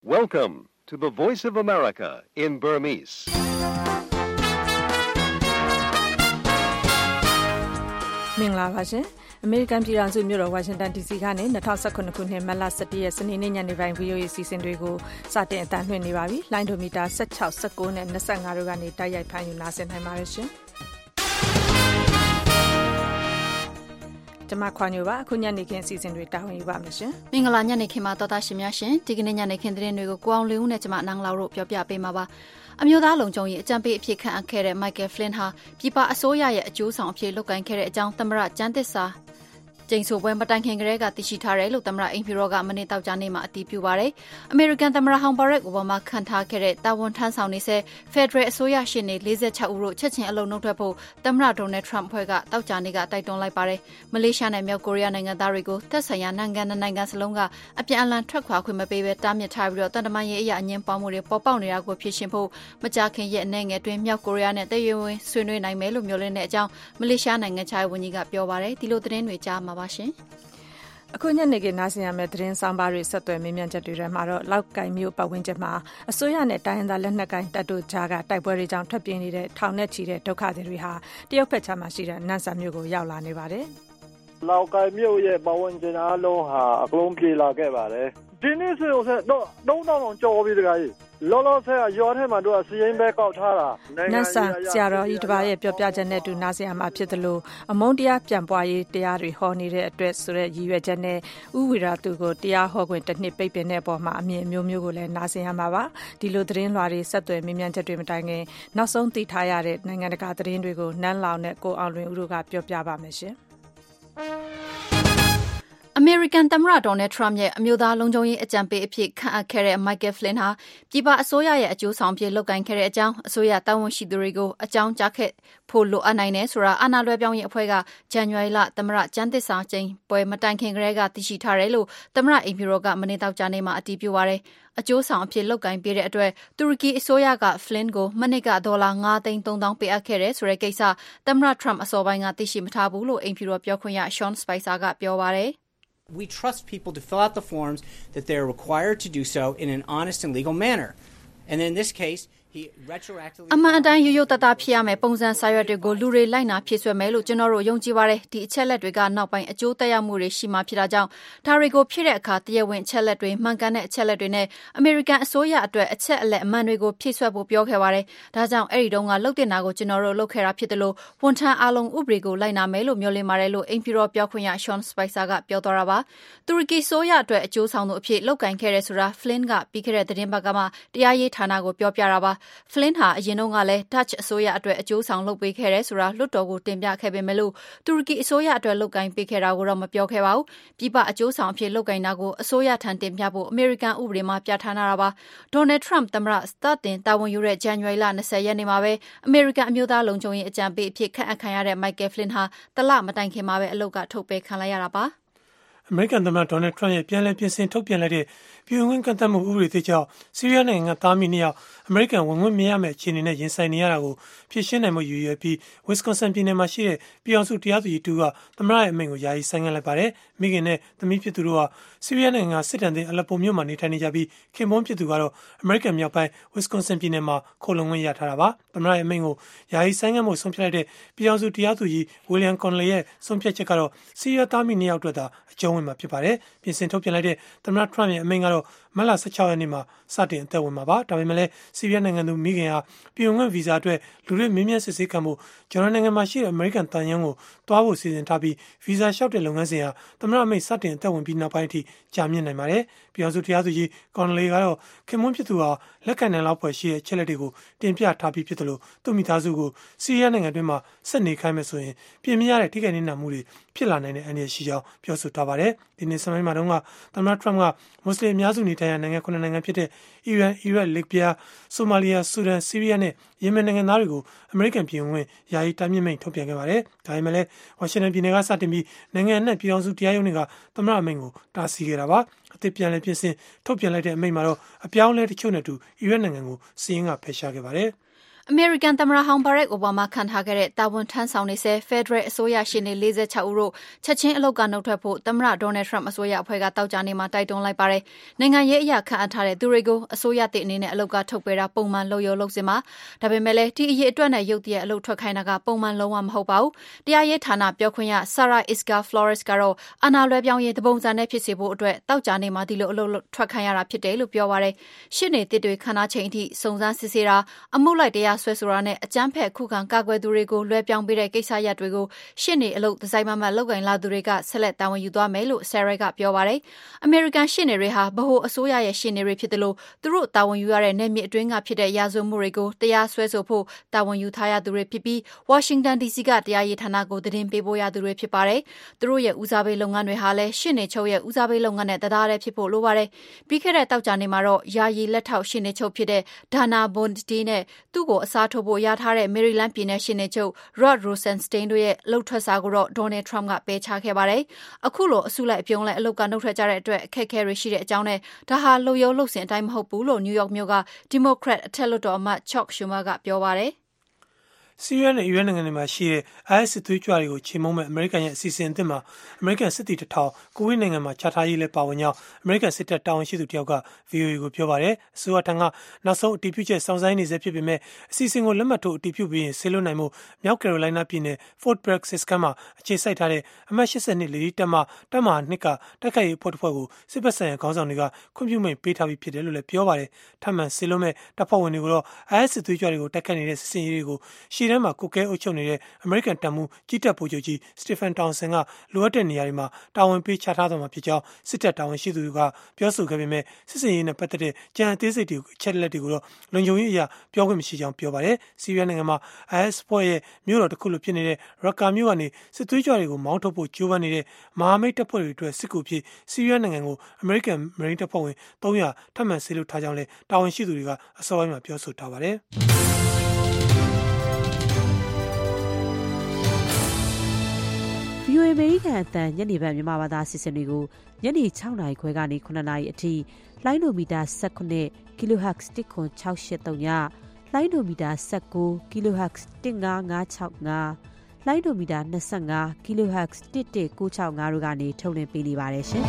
Welcome to the Voice of America in Burmese. မင်္ဂလာပါရှင် အမေရိကန်ပြည်ထောင်စုမြို့တော်ဝါရှင်တန် DC ကနေ2019ခုနှစ်မတ်လ17ရက်စနေနေ့ညနေပိုင်း VOA အစီအစဉ်တွေကိုစတင်အသံလွှင့်နေပါပြီလိုင်းဒိုမီတာ16 19နဲ့25တို့ကနေတိုက်ရိုက်ဖမ်းယူနားဆင်နိုင်ပါတယ်ရှင်ကျမခွန်ညိုပါအခုညနေခင်းအစီအစဉ်တွေတာဝန်ယူပါမယ်ရှင်မင်္ဂလာညနေခင်းမှာတော်တာရှင်များရှင်ဒီကနေ့ညနေခင်းသတင်းတွေကိုကိုအောင်လင်းဦးနဲ့ကျမနန်းလောက်တို့ပြောပြပေးမှာပါအမျိုးသားလုံခြုံရေးအကြံပေးအဖြစ်ခန့်အပ်ခဲ့တဲ့ Michael Flynn ဟာပြည်ပအစိုးရရဲ့အကျိုးဆောင်အဖြစ်လုပ်ကိုင်ခဲ့တဲ့အကြောင်းသမ္မတကျန်းသစ္စာကျင်းဆိုပွဲမတိုင်ခင်ကတည်းကသိရှိထားတယ်လို့သမ္မတအိမ်ဖြူတော်ကမနေ့တောက်ကြနေ့မှာအတည်ပြုပါတယ်။အမေရိကန်သမ္မတဟောင်းဘာရက်အိုဘားမားခန့်ထားခဲ့တဲ့တာဝန်ထမ်းဆောင်နေဆဲဖက်ဒရယ်အစိုးရရှေ့နေ46ဦးတို့ချက်ချင်းအလုံနှုတ်ထွက်ဖို့သမ္မတဒေါ်နယ်ထရမ့်ဖွဲ့ကတောက်ကြနေ့ကတိုက်တွန်းလိုက်ပါတယ်။မလေးရှားနဲ့မြောက်ကိုရီးယားနိုင်ငံသားတွေကိုသက်ဆိုင်ရာနိုင်ငံစလုံးကအပြန်အလှန်ထွက်ခွာခွင့်မပေးဘဲတားမြစ်ထားပြီးတော့တန်တမာရေးအရာအငြင်းပွားမှုတွေပေါ်ပေါက်နေတာကိုဖြေရှင်းဖို့မကြာခင်ရက်အနည်းငယ်တွင်မြောက်ကိုရီးယားနဲ့တည်ရွယ်ဆွေးနွေးနိုင်မယ်လို့မျှော်လင့်တဲ့အကြောင်းမလေးရှားနိုင်ငံခြားရေးဝန်ကြီးကပြောပါတယ်။ဒီလိုသတင်းတွေကြားမှာပါရှင်။အခုညနေခင်းနားဆင်ရမယ့်သတင်းဆောင်ပါတွေဆက်သွယ်မေးမြန်းချက်တွေထဲမှာတော့လောက်ကိုင်မျိုးပတ်ဝန်းကျင်မှာအစိုးရနဲ့တိုင်းရင်းသားလက်နက်ကိုင်တပ်တို့ကြားကတိုက်ပွဲတွေကြောင့်ထွက်ပြေးနေတဲ့ထောင်နဲ့ချီတဲ့ဒုက္ခသည်တွေဟာတရုတ်ဘက်ခြမ်းမှာရှိတဲ့နန်ဆန်မြို့ကိုရောက်လာနေပါတယ်။လောက်ကိုင်မျိုးရဲ့ပတ်ဝန်းကျင်အားလုံးဟာအကုန်ပြေးလာခဲ့ပါတယ်။ဒီနေ့ဆိုတော့3000ကျော်ပြီတခါကြီးလောလောဆယ်ရွာထဲမှာတို့ကစီရင်ပဲကောက်ထားတာနန်ဆန်ဆရာတော်ဤတစ်ပါးရဲ့ပြောပြချက်နဲ့တူနားဆင်ရမှာဖြစ်တယ်လို့အမုန်းတရားပြန်ပွားရေးတရားတွေဟောနေတဲ့အတွက်ဆိုတဲ့ရည်ရွယ်ချက်နဲ့ဥဝီရာသူကိုတရားဟောခွင့်တစ်နှစ်ပိတ်ပင်တဲ့အပေါ်မှာအမြင်မျိုးမျိုးကိုလည်းနားဆင်ရမှာပါဒီလိုသတင်းလွှာတွေဆက်သွယ်မေးမြန်းချက်တွေမတိုင်ခင်နောက်ဆုံးသိထားရတဲ့နိုင်ငံတကာသတင်းတွေကိုနန်းလောင်နဲ့ကိုအောင်လွင်ဦးတို့ကပြောပြပါမယ်ရှင်အမေရိကန်သမ္မတဒေါ်နယ်ထရမ့်ရဲ့အမျိုးသားလုံခြုံရေးအကြံပေးအဖြစ်ခန့်အပ်ခဲ့တဲ့ Michael Flynn ဟာပြည်ပအစိုးရရဲ့အကျိုးဆောင်အဖြစ်လုပ်ကိုင်ခဲ့တဲ့အကြောင်းအစိုးရတာဝန်ရှိသူတွေကိုအကြောင်းကြားခဲ့ဖို့လိုအပ်နိုင်တယ်ဆိုတာအာဏာလွှဲပြောင်းရေးအဖွဲ့ကဇန်နဝါရီလသမ္မတကျန်းသစ္စာကျိန်ပွဲမတိုင်ခင်ကတည်းကသိရှိထားတယ်လို့သမ္မတအိမ်ဖြူတော်ကမနေ့တောက်ကြနေ့မှာအတည်ပြုပါတယ်အကျိုးဆောင်အဖြစ်လုပ်ကိုင်ပေးတဲ့အတွက်တူရကီအစိုးရက Flynn ကိုမနစ်ကဒေါ်လာ9,300,000ပေးအပ်ခဲ့တယ်ဆိုတဲ့ကိစ္စသမ္မတထရမ့်အစောပိုင်းကသိရှိမထားဘူးလို့အိမ်ဖြူတော်ပြောခွင့်ရ Sean Spicer ကပြောပါတယ် We trust people to fill out the forms that they're required to do so in an honest and legal manner. And in this case, he retroactively အမှန်အတိုင်းရိုးသားဖြစ်ရမယ်ပုံစံစာရွက်တွေကိုလူတွေလိုက်နာဖြည့်ဆွက်မယ်လို့ကျွန်တော်တို့ယုံကြည်ပါတယ်ဒီအချက်လက်တွေကနောက်ပိုင်းအကျိုးသက်ရောက်မှုတွေရှိမှဖြစ်တာကြောင့်ဒါတွေကိုဖြည့်တဲ့အခါတရားဝင်အချက်လက်တွေမှန်ကန်တဲ့အချက်လက်တွေနဲ့အမေရိကန်အစိုးရအတွက်အချက်အလက်အမှန်တွေကိုဖြည့်ဆွက်ဖို့ပြောခဲ့ပါတယ်ဒါကြောင့်အဲ့ဒီတုန်းကလုပ်တင်တာကိုကျွန်တော်တို့လုပ်ခဲ့တာဖြစ်တယ်လို့ဝန်ထမ်းအားလုံးဥပဒေကိုလိုက်နာမယ်လို့မျှော်လင့်ပါတယ်လို့အိမ်ဖြူတော်ပြောခွင့်ရ Sean Spicer ကပြောသွားတာပါတူရကီဆိုရအတွက်အကျိုးဆောင်သူအဖြစ်လုပ်ကိုင်ခဲ့တဲ့ဆိုတာ Flynn ကပြီးခဲ့တဲ့သတင်းပတ်ကမှတရားရေးဌာနကိုပြောပြတာပါ Flynn ဟာအရင်တုန်းကလည်း Dutch အစိုးရအတွက်အကျိုးဆောင်လုပ်ပေးခဲ့တယ်ဆိုတာလွှတ်တော်ကိုတင်ပြခဲ့ပေမဲ့လို့တူရကီအစိုးရအတွက်လုပ်ကိုင်ပေးခဲ့တာကိုတော့မပြောခဲ့ပါဘူးပြည်ပအကျိုးဆောင်အဖြစ်လုပ်ကိုင်တာကိုအစိုးရထံတင်ပြဖို့အမေရိကန်ဥပဒေမှာပြဋ္ဌာန်းတာပါဒေါ်နယ်ထရမ့်သမ္မတစတင်တာဝန်ယူတဲ့ဇန်နဝါရီလ20ရက်နေ့မှာပဲအမေရိကန်အမျိုးသားလုံခြုံရေးအကြံပေးအဖြစ်ခန့်အပ်ခံရတဲ့ Michael Flynn ဟာတလမတိုင်ခင်မှာပဲအလုပ်ကထုတ်ပယ်ခံလိုက်ရတာပါအမေရိကန်သမ္မတဒေါ်နယ်ထရမ့်ရဲ့ပြန်လည်ပြင်ဆင်ထုတ်ပြန်လိုက်တဲ့ပြည်ဝင်ကန့်သတ်မှုဥပဒေသစ်ကြောင့်ဆီးရီးယားနိုင်ငံကသားမီး2ယောက်အမေရိကန်ဝင်ခွင့်မရမယ့်အခြေအနေနဲ့ရင်ဆိုင်နေရတာကိုဖြေရှင်းနိုင်မှုရည်ရွယ်ပြီး Wisconsin ပြည်နယ်မှာရှိတဲ့ပြည်အောင်စုတရားသူကြီးတူကသမ္မတရဲ့အမိန့်ကိုယာယီဆိုင်းငံ့လိုက်ပါတယ်။မိခင်နဲ့သမီးဖြစ်သူတို့ဟာဆီးရီးယားနိုင်ငံစစ်တမ်းတဲ့အလက်ပိုမြို့မှာနေထိုင်နေကြပြီးခင်ပွန်းဖြစ်သူကတော့အမေရိကန်မြောက်ပိုင်း Wisconsin ပြည်နယ်မှာခိုလုံခွင့်ရထားတာပါ။သမ္မတရဲ့အမိန့်ကိုယာယီဆိုင်းငံ့မှုဆုံးဖြတ်လိုက်တဲ့ပြည်အောင်စုတရားသူကြီး William Conley ရဲ့ဆုံးဖြတ်ချက်ကတော့ဆီးရီးယားသားမီး2ယောက်အတွက်သာအကျုံးဝင်မှာဖြစ်ပါတယ်။ပြင်ဆင်ထုတ်ပြန်လိုက်တဲ့သမ္မတထရမ့်ရဲ့အမိန့်ကတော့မတ်လ16ရက်နေ့မှာစတင်အသက်ဝင်မှာပါဒါပေမဲ့လည်းဆီးရီးယားနိုင်ငံသူမိခင်ဟာပြည်ဝင်ခွင့်ဗီဇာအတွက်လူတွေမင်းမြတ်စစ်ဆေးခံမှုဂျော်ဒန်နိုင်ငံမှာရှိတဲ့အမေရိကန်တန်ယန်းကိုတွားဖို့စီစဉ်ထားပြီးဗီဇာလျှောက်တဲ့လုပ်ငန်းစဉ်ဟာသမ္မတအမိန့်စတင်အသက်ဝင်ပြီးနောက်ပိုင်းအထိကြာမြင့်နိုင်ပါတယ်ပြည်အောင်စုတရားသူကြီးကွန်လေကတော့ခင်မွန်းဖြစ်သူဟာလက်ခံနိုင်လောက်ဖွယ်ရှိတဲ့အချက်လက်တွေကိုတင်ပြထားပြီးဖြစ်တယ်လို့သူ့မိသားစုကိုဆီးရီးယားနိုင်ငံတွင်းမှာဆက်နေခိုင်းမယ်ဆိုရင်ပြင်မရတဲ့ထိခိုက်နေတာမှုတွေဖြစ်လာနိုင်တဲ့အန္တရာယ်ရှိကြောင်းပြောဆိုထားပါတယ်ဒီနေ့စမိုင်းမှာတော့သမ္မတထရမ့်ကမွတ်စလင်အများစုနေထိုင်ရာနိုင်ငံ9နိုင်ငံဖြစ်တဲ့အီရန်၊အီရတ်၊လစ်ဗျား၊ဆိုမာလီယာ၊ဆူဒန်၊ဆီးရီးယားနဲ့ယီမင်နိုင်ငံသားတွေကိုအမေရိကန်ပြည်ဝင်ခွင့်ယာယီတားမြစ်မိန့်ထုတ်ပြန်ခဲ့ပါတယ်။ဒါပေမဲ့လည်းဝါရှင်တန်ပြည်နယ်ကစတင်ပြီးနိုင်ငံအနှံ့ပြည်ထောင်စုတရားရုံးတွေကသမ္မတအမိန့်ကိုတားဆီးခဲ့တာပါ။အသစ်ပြန်လည်ပြင်ဆင်ထုတ်ပြန်လိုက်တဲ့အမိန့်မှာတော့အပြောင်းအလဲတချို့နဲ့အတူအီရတ်နိုင်ငံကိုစီးရင်ကဖယ်ရှားခဲ့ပါတယ်။အမေရိကန်သမ္မတဟောင်း Barack Obama ခန့်ထားခဲ့တဲ့တာဝန်ထမ်းဆောင်နေဆဲ ဖက်ဒရယ်အစိုးရရှေ့နေ46ဦးတို့ချက်ချင်းအလုပ်ကနှုတ်ထွက်ဖို့သမ္မတ Donald Trump အစိုးရအဖွဲ့ကသောကြာနေ့မှာတိုက်တွန်းလိုက်ပါတယ်။နိုင်ငံရေးအရာခန့်အပ်ထားတဲ့သူတွေကိုအစိုးရသစ်အနေနဲ့အလုပ်ကထုတ်ပယ်တာပုံမှန်လုပ်ရလုပ်စင်ပါ။ဒါပေမဲ့လည်းဒီအရေးအတွက်နဲ့ရုတ်တရက်အလုပ်ထွက်ခိုင်းတာကပုံမှန်လုံးဝမဟုတ်ပါဘူး။တရားရေးဌာနပြောခွင့်ရ Sarah Isgur Flores ကတော့အာဏာလွှဲပြောင်းရေးသဘုံစံနဲ့ဖြစ်စေဖို့အတွက်သောကြာနေ့မှာဒီလိုအလုပ်ထွက်ခိုင်းရတာဖြစ်တယ်လို့ပြောပါတယ်။ရှေ့နေသစ်တွေခန့်ထားချိန်အထိစုံစမ်းစစ်ဆေးတာအမှုလိုက်တရားဆွဲဆိုတာနဲ့အကြမ်းဖက်ခုခံကာကွယ်သူတွေကိုလွှဲပြောင်းပေးတဲ့ကိစ္စရပ်တွေကိုရှေ့နေအလုပ်ဒီဇိုင်းမမတ်လုပ်ကိုင်လာသူတွေကဆက်လက်တာဝန်ယူသွားမယ်လို့ Sarah ကပြောပါတယ်။အမေရိကန်ရှေ့နေတွေဟာဗဟိုအစိုးရရဲ့ရှေ့နေတွေဖြစ်တယ်လို့သူတို့တာဝန်ယူရတဲ့နယ်မြေအတွင်းကဖြစ်တဲ့ရာဇဝတ်မှုတွေကိုတရားစွဲဆိုဖို့တာဝန်ယူထားရသူတွေဖြစ်ပြီး Washington DC ကတရားရေးဌာနကိုသတင်းပေးပို့ရသူတွေဖြစ်ပါတယ်။သူတို့ရဲ့ဦးစားပေးလုပ်ငန်းတွေဟာလည်းရှေ့နေချုပ်ရဲ့ဦးစားပေးလုပ်ငန်းနဲ့တသားတည်းဖြစ်ဖို့လိုပါတယ်။ပြီးခဲ့တဲ့တောက်ကြနေ့မှာတော့ယာယီလက်ထောက်ရှေ့နေချုပ်ဖြစ်တဲ့ Dana Bondi နဲ့သူ့ကိုအစားထိုးဖို့ရထားတဲ့ Maryland ပြည်နယ်ရှေ့နေချုပ် Rod Rosenstein တို့ရဲ့လှုပ်ထွက်စာကိုတော့ Donald Trump ကပယ်ချခဲ့ပါတယ်။အခုလိုအစုလိုက်အပြုံလိုက်အလုပ်ကနှုတ်ထွက်ကြတဲ့အတွက်အခက်အခဲတွေရှိတဲ့အကြောင်းနဲ့ဒါဟာလုပ်ရိုးလုပ်စဉ်အတိုင်းမဟုတ်ဘူးလို့ New York မြို့က Democrat အထက်လွှတ်တော်အမတ် Chuck Schumer ကပြောပါတယ်။ဆီးရီးယားနဲ့အီရတ်နိုင်ငံတွေမှာရှိတဲ့ IS စစ်သွေးကြွတွေကိုချေမှုန်းမဲ့အမေရိကန်ရဲ့အစီအစဉ်အသစ်မှာအမေရိကန်စစ်သည်1000ကိုဝေးနိုင်ငံမှာချထားရေးလဲပါဝင်ကြောင်းအမေရိကန်စစ်တပ်တာဝန်ရှိသူတယောက်က VOA ကိုပြောပါတယ်။အစိုးရထံကနောက်ဆုံးအတည်ပြုချက်စောင့်ဆိုင်းနေစေဖြစ်ပေမဲ့အစီအစဉ်ကိုလက်မှတ်ထိုးအတည်ပြုပြီးရင်ဆေးလွတ်နိုင်မှုမြောက်ကယ်ရိုလိုင်းနားပြည်နယ် Fort Bragg စစ်စခန်းမှာအခြေစိုက်ထားတဲ့အမှတ်82လေဒီတပ်မ2ကတိုက်ခိုက်ရေးအဖွဲ့တစ်ဖွဲ့ကိုစစ်ဘက်ဆိုင်ရာခေါင်းဆောင်တွေကခွင့်ပြုမိန့်ပေးထားပြီးဖြစ်တယ်လို့လည်းပြောပါတယ်။ထပ်မံဆေးလွတ်မဲ့တပ်ဖွဲ့ဝင်တွေကိုတော့ IS စစ်သွေးကြွတွေကိုတိုက်ခိုက်နေတဲ့စစ်စင်ရေးတွေကိုရှေ့တန်းမှာကုကဲအုပ်ချုပ်နေတဲ့အမေရိကန်တပ်မှူးကြီးတပ်ဗိုလ်ချုပ်ကြီး Stephen Townsend ကလိုအပ်တဲ့နေရာတွေမှာတာဝန်ပေးချထားသွားမှာဖြစ်ကြောင်းစစ်တပ်တာဝန်ရှိသူကပြောဆိုခဲ့ပေမဲ့စစ်စင်ရေးနဲ့ပတ်သက်တဲ့ကြံအသေးစိတ်တွေအချက်လက်တွေကိုတော့လုံခြုံရေးအရာပြောခွင့်မရှိကြောင်းပြောပါတယ်။ဆီးရီးယားနိုင်ငံမှာ IS ဖွဲ့ရဲ့မြို့တော်တစ်ခုလိုဖြစ်နေတဲ့ Raqqa မြို့ကနေစစ်သွေးကြွတွေကိုမောင်းထုတ်ဖို့ကြိုးပမ်းနေတဲ့မဟာမိတ်တပ်ဖွဲ့တွေအတွက်စစ်ကူဖြစ်ဆီးရီးယားနိုင်ငံကိုအမေရိကန်မရိန်းတပ်ဖွဲ့ဝင်300ထပ်မံဆေးလွှတ်ထားကြောင်းလည်းတာဝန်ရှိသူတွေကအစောပိုင်းမှာပြောဆိုထားပါတယ်။ VOA အမေရိကန်အသံညနေဘက်မြန်မာဘာသာအစီအစဉ်တွေကိုညနေ6နာရီခွဲကနေ9နာရီအထိလိုင်းဒိုမီတာ19 kHz 10683ညလိုင်းဒိုမီတာ19 kHz 15565လိုင်းဒိုမီတာ25 kHz 11965တို့ကနေထုတ်လွှင့်ပေးနေပါတယ်ရှင်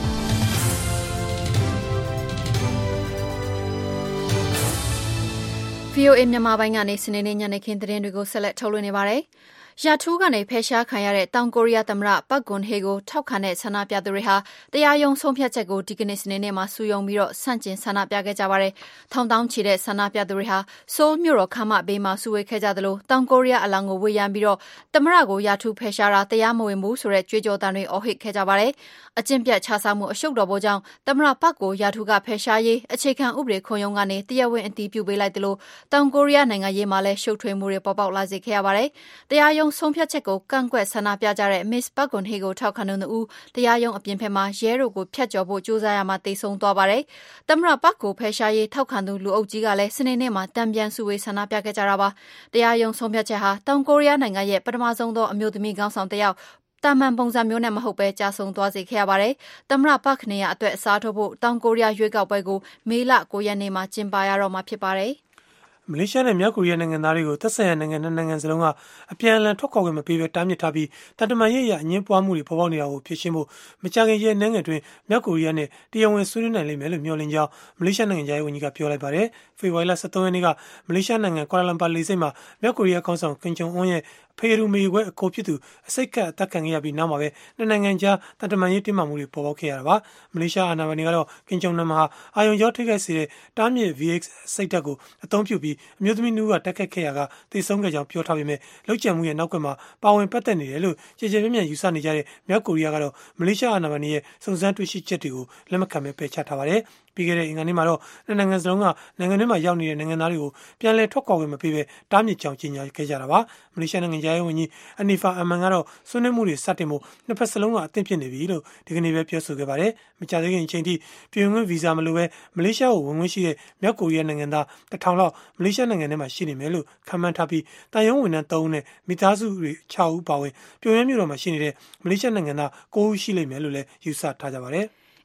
။ VOA မြန်မာပိုင်းကနေစနေနေ့ညနေခင်းသတင်းတွေကိုဆက်လက်ထုတ်လွှင့်နေပါတယ်။ရာထူးကနေဖယ်ရှားခံရတဲ့တောင်ကိုရီးယားသမ္မတပတ်ဂွန်ဟေကိုထောက်ခံတဲ့ဆန္ဒပြသူတွေဟာတရားရုံးဆုံးဖြတ်ချက်ကိုဒီကနေ့စနေနေ့မှာစုယုံပြီးဆန့်ကျင်ဆန္ဒပြခဲ့ကြပါတယ်။ထောင်တောင်းချီတဲ့ဆန္ဒပြသူတွေဟာဆိုးလ်မြို့တော်ခမ်းမဘေးမှာစုဝေးခဲ့ကြသလိုတောင်ကိုရီးယားအလောင်းကိုဝေယမ်းပြီးသမ္မတကိုရာထူးဖယ်ရှားတာတရားမဝင်ဘူးဆိုတဲ့ကြွေးကြော်သံတွေအော်ဟစ်ခဲ့ကြပါတယ်။အကျင့်ပြတ်ခြစားမှုအရှုပ်တော်ပုံကြောင့်သမ္မတပတ်ကိုရာထူးကဖယ်ရှားရေးအခြေခံဥပဒေခုံရုံးကနေတရားဝင်အတည်ပြုပေးလိုက်သလိုတောင်ကိုရီးယားနိုင်ငံရေးမှာလည်းရှုပ်ထွေးမှုတွေပေါ်ပေါက်လာစေခဲ့ရပါတယ်။တရားရုံးဆုံးဖြတ်ချက်ကိုကန့်ကွက်ဆန္ဒပြကြတဲ့ Miss Park Geun-hye ကိုထောက်ခံသူ2ဦးတရားရုံးအပြင်ဘက်မှာရဲတို့ကိုဖျက်ကျော်ဖို့ကြိုးစားရမှာတိတ်ဆုံးသွားပါတယ်။သမ္မတပတ်ကိုဖယ်ရှားရေးထောက်ခံသူလူအုပ်ကြီးကလည်းစနေနေ့မှာတံပြန်စုဝေးဆန္ဒပြခဲ့ကြတာပါ။တရားရုံးဆုံးဖြတ်ချက်ဟာတောင်ကိုရီးယားနိုင်ငံရဲ့ပထမဆုံးသောအမျိုးသမီးခေါင်းဆောင်တစ်ယောက်တာမန်ပုံစံမျိုးနဲ့မဟုတ်ပဲကြာဆုံးသွားစေခဲ့ရပါတယ်။သမ္မတပတ်နေရအတွက်အစားထိုးဖို့တောင်ကိုရီးယားရွေးကောက်ပွဲကိုမေလ9ရက်နေ့မှာကျင်းပရတော့မှာဖြစ်ပါတယ်။မလေးရှားနဲ့မြောက်ကိုရီးယားနိုင်ငံသားတွေကိုသက်ဆိုင်ရာနိုင်ငံနိုင်ငံစလုံးကအပြန်အလှန်ထွက်ခွာခွင့်မပေးဘဲတားမြစ်ထားပြီးတန်တမာရေးအရအငင်းပွားမှုတွေပေါ်ပေါက်နေတာကိုဖြေရှင်းဖို့မကြာခင်ရက်နိုင်ငံတွင်မြောက်ကိုရီးယားနဲ့တရားဝင်ဆွေးနွေးနိုင်လိမ့်မယ်လို့မျှော်လင့်ကြောင်းမလေးရှားနိုင်ငံသားရေးဝန်ကြီးကပြောလိုက်ပါတယ်။ဖေဖော်ဝါရီလ23ရက်နေ့ကမလေးရှားနိုင်ငံကွာလာလမ်ပါလေဆိပ်မှာမြောက်ကိုရီးယားခေါင်းဆောင်ကင်ဂျုံအွန်းရဲ့ဖေရူမေခွဲအကိုဖြစ်သူအစိတ်ကပ်အသက်ခံခဲ့ရပြီးနောက်မှာပဲနှစ်နိုင်ငံကြားတန်တမာရေးတင်းမာမှုတွေပေါ်ပေါက်ခဲ့ရတာပါမလေးရှားအာဏာပိုင်တွေကတော့ကင်ဂျုံနမ်ဟာအာယုံကြောထိခိုက်စေတဲ့တားမြစ် VX စိတ်ဓာတ်ကိုအသုံးပြုပြီးအမျိုးသမီးနူးကတက်ခတ်ခဲ့ရကသေဆုံးခဲ့ကြောင်းပြောထားပေမဲ့လောက်ကျန်မှုရဲ့နောက်ကွယ်မှာပါဝင်ပတ်သက်နေတယ်လို့ကြေကြေပြန့်ပြန့်ယူဆနေကြတဲ့မြောက်ကိုရီးယားကတော့မလေးရှားအာဏာပိုင်တွေရဲ့စုံစမ်းတွေ့ရှိချက်တွေကိုလက်မခံဘဲပယ်ချထားပါတယ်ပြီးခဲ့တဲ့အင်္ဂါနေ့မှာတော့နိုင်ငံစလုံးကနိုင်ငံထဲမှာရောက်နေတဲ့နိုင်ငံသားတွေကိုပြန်လည်ထွက်ခွာခွင့်မပေးဘဲတားမြစ်ကြောင်းကြေညာခဲ့ကြတာပါမလေးရှားနိုင်ငံသားရေးဝန်ကြီးအနီဖာအမန်ကတော့ဆွေးနွေးမှုတွေစတင်ဖို့နှစ်ဖက်စလုံးကအသင့်ဖြစ်နေပြီလို့ဒီကနေ့ပဲပြောဆိုခဲ့ပါတယ်မကြာသေးခင်အချိန်ထိပြည်ဝင်ခွင့်ဗီဇာမလိုဘဲမလေးရှားကိုဝင်ခွင့်ရှိတဲ့မြောက်ကိုရီးယားနိုင်ငံသား1000လောက်မလေးရှားနိုင်ငံထဲမှာရှိနေမယ်လို့ခန့်မှန်းထားပြီးတန်ရုံးဝန်ထမ်း3ဦးနဲ့မိသားစုတွေ6ဦးပါဝင်ပြည်ဝင်မြို့တော်မှာရှိနေတဲ့မလေးရှားနိုင်ငံသား9ဦးရှိလိမ့်မယ်လို့လည်းယူဆထားကြပါတယ်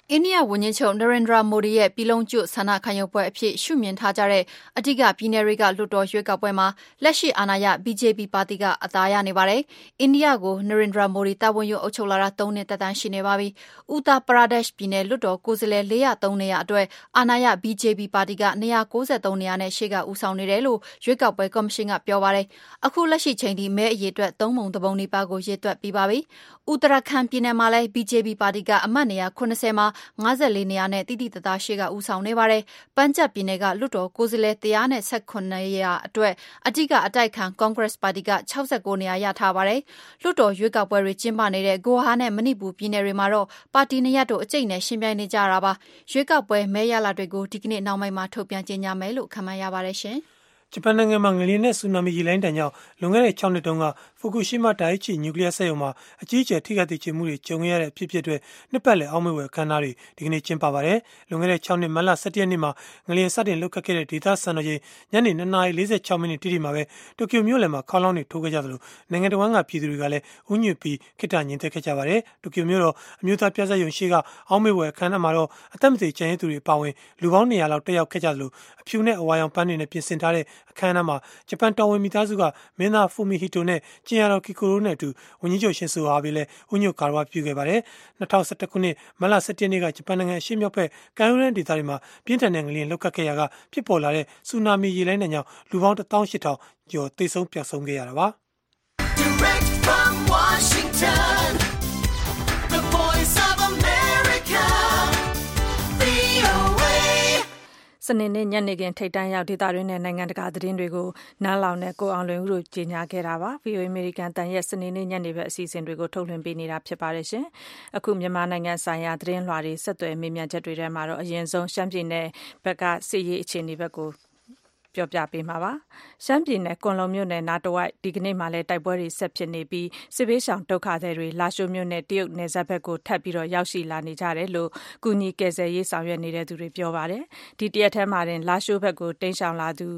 အိန္ဒိယဝန်ကြီးချုပ်နရင်ဒရာမိုဒီရဲ့ပြည်လုံးကျွတ်ဆန္ဒခံယူပွဲအဖြစ်ရှုမြင်ထားကြတဲ့အဓိကပြည်နယ်တွေကလွှတ်တော်ရွေးကောက်ပွဲမှာလက်ရှိအာဏာရ BJP ပါတီကအသာရနေပါတယ်။အိန္ဒိယကိုနရင်ဒရာမိုဒီတာဝန်ယူအုပ်ချုပ်လာတာ3နှစ်သက်တမ်းရှိနေပါပြီ။ Uttar Pradesh ပြည်နယ်လွှတ်တော်ကိုယ်စားလှယ်403နေရာအတွက်အာဏာရ BJP ပါတီက293နေရာနဲ့ရှေ့ကဦးဆောင်နေတယ်လို့ရွေးကောက်ပွဲကော်မရှင်ကပြောပါတယ်။အခုလက်ရှိချိန်ထိမဲအရေအတွက်3ပုံ3ပုံနီးပါးကိုရေတွက်ပြီးပါပြီ။ Uttarakhand ပြည်နယ်မှာလည်း BJP ပါတီကအမတ်နေရာ80မှာ54နေရာနဲ့တိတိတသားရှေ့ကဦးဆောင်နေပါတယ်။ပန်းဂျပ်ပြည်နယ်ကလွှတ်တော်ကိုယ်စားလှယ်118နေရာအတွက်အဓိကအတိုက်ခံ Congress ပါတီက69နေရာရထားပါတယ်။လွှတ်တော်ရွေးကောက်ပွဲတွေကျင်းပနေတဲ့ဂိုဟာနဲ့မဏိပူပြည်နယ်တွေမှာတော့ပါတီနှစ်ရပ်တို့အကျိတ်နဲ့ရှင်ပြိုင်နေကြတာပါ။ရွေးကောက်ပွဲမဲရလဒ်တွေကိုဒီကနေ့နောက်ပိုင်းမှာထုတ်ပြန်ကြေညာမယ်လို့ခန့်မှန်းရပါတယ်ရှင်။ဂျပန်နိုင်ငံမှာငလျင်နဲ့ဆူနာမီရေလိုင်းတန်ကြောင့်လွန်ခဲ့တဲ့6နှစ်တုန်းကဖူကူရှီမာဒိုင်ချီနျူကလ িয়ার စက်ရုံမှာအကြီးအကျယ်ထိခိုက်ဒေချမှုတွေကြုံခဲ့ရတဲ့အဖြစ်အပျက်တွေနှစ်ပတ်လည်အောက်မေ့ဖွယ်အခမ်းအနားတွေဒီကနေ့ကျင်းပပါတယ်။လွန်ခဲ့တဲ့6နှစ်မတ်လ17ရက်နေ့မှာငလျင်စတင်လှုပ်ခတ်ခဲ့တဲ့ဒေသစံတော်ချိန်ညနေ2:46မိနစ်တိတိမှာပဲတိုကျိုမြို့လယ်မှာခေါင်းလောင်းတွေထိုးခဲ့ကြသလိုနိုင်ငံတော်ဝန်ကပြည်သူတွေကလည်းဥညွတ်ပြီးခိတ္တငြိမ်သက်ခဲ့ကြပါတယ်။တိုကျိုမြို့တော်အမျိုးသားပြဇာတ်ရုံရှိကအောက်မေ့ဖွယ်အခမ်းအနားမှာတော့အသက်မသေကျန်ရစ်သူတွေအပါအဝင်လူပေါင်း200လောက်တက်ရောက်ခဲ့ကြသလိုအဖြူနဲ့အဝါရောင်ပန်းတွေနဲ့ပြင်ဆင်ထားတဲ့အခမ်းအနားမှာဂျပန်တော်ဝင်မိသားစုကမင်းသားဖူမီဟီတိုနဲ့ကျင်ယာတော်ကီကိုရိုနဲ့အတူဝန်ကြီးချုပ်ရှင်ဆိုဟာဘေးလည်းဥညွတ်ကာရဝပြုခဲ့ပါတယ်။2011ခုနှစ်မတ်လ17ရက်နေ့ကဂျပန်နိုင်ငံအရှေ့မြောက်ဘက်ကမ်းရိုးတန်းဒေသတွေမှာပြင်းထန်တဲ့ငလျင်လှုပ်ခတ်ခဲ့ရာကဖြစ်ပေါ်လာတဲ့ဆူနာမီရေလိုင်းတန်ကြောင့်လူပေါင်း18000ကျော်သေဆုံးပျောက်ဆုံးခဲ့ရတာပါ။ Direct from Washington, the voice of America, VOAစနေနေ့ညနေခင်းထိပ်တန်းရောက်ဒေသတွင်းနဲ့နိုင်ငံတကာသတင်းတွေကိုနားလောင်နဲ့ကိုအောင်လွင်ဦးတို့ကြီးညာခဲ့တာပါ။ VOA American တန်ရဲ့စနေနေ့ညနေဘက်အစီအစဉ်တွေကိုထုတ်လွှင့်ပေးနေတာဖြစ်ပါတယ်ရှင်။အခုမြန်မာနိုင်ငံဆိုင်ရာသတင်းလွှာတွေဆက်သွယ်မေးမြန်းချက်တွေထဲမှာတော့အရင်ဆုံးရှမ်းပြည်နယ်ဘက်ကစစ်ရေးအခြေအနေဘက်ကိုပြောပြပေးမှာပါ။ရှမ်းပြည်နယ်ကွန်လုံမြို့နယ်နားတဝိုက်ဒီကနေ့မှလည်းတိုက်ပွဲတွေဆက်ဖြစ်နေပြီးစစ်ဘေးရှောင်ဒုက္ခသည်တွေလာရှိုးမြို့နယ်တရုတ်နယ်စပ်ဘက်ကိုထပ်ပြီးတော့ရောက်ရှိလာနေကြတယ်လို့ကုညီကယ်ဆယ်ရေးဆောင်ရွက်နေတဲ့သူတွေပြောပါတယ်။ဒီတရက်ထဲမှာတင်လာရှိုးဘက်ကိုတိမ်းရှောင်လာသူ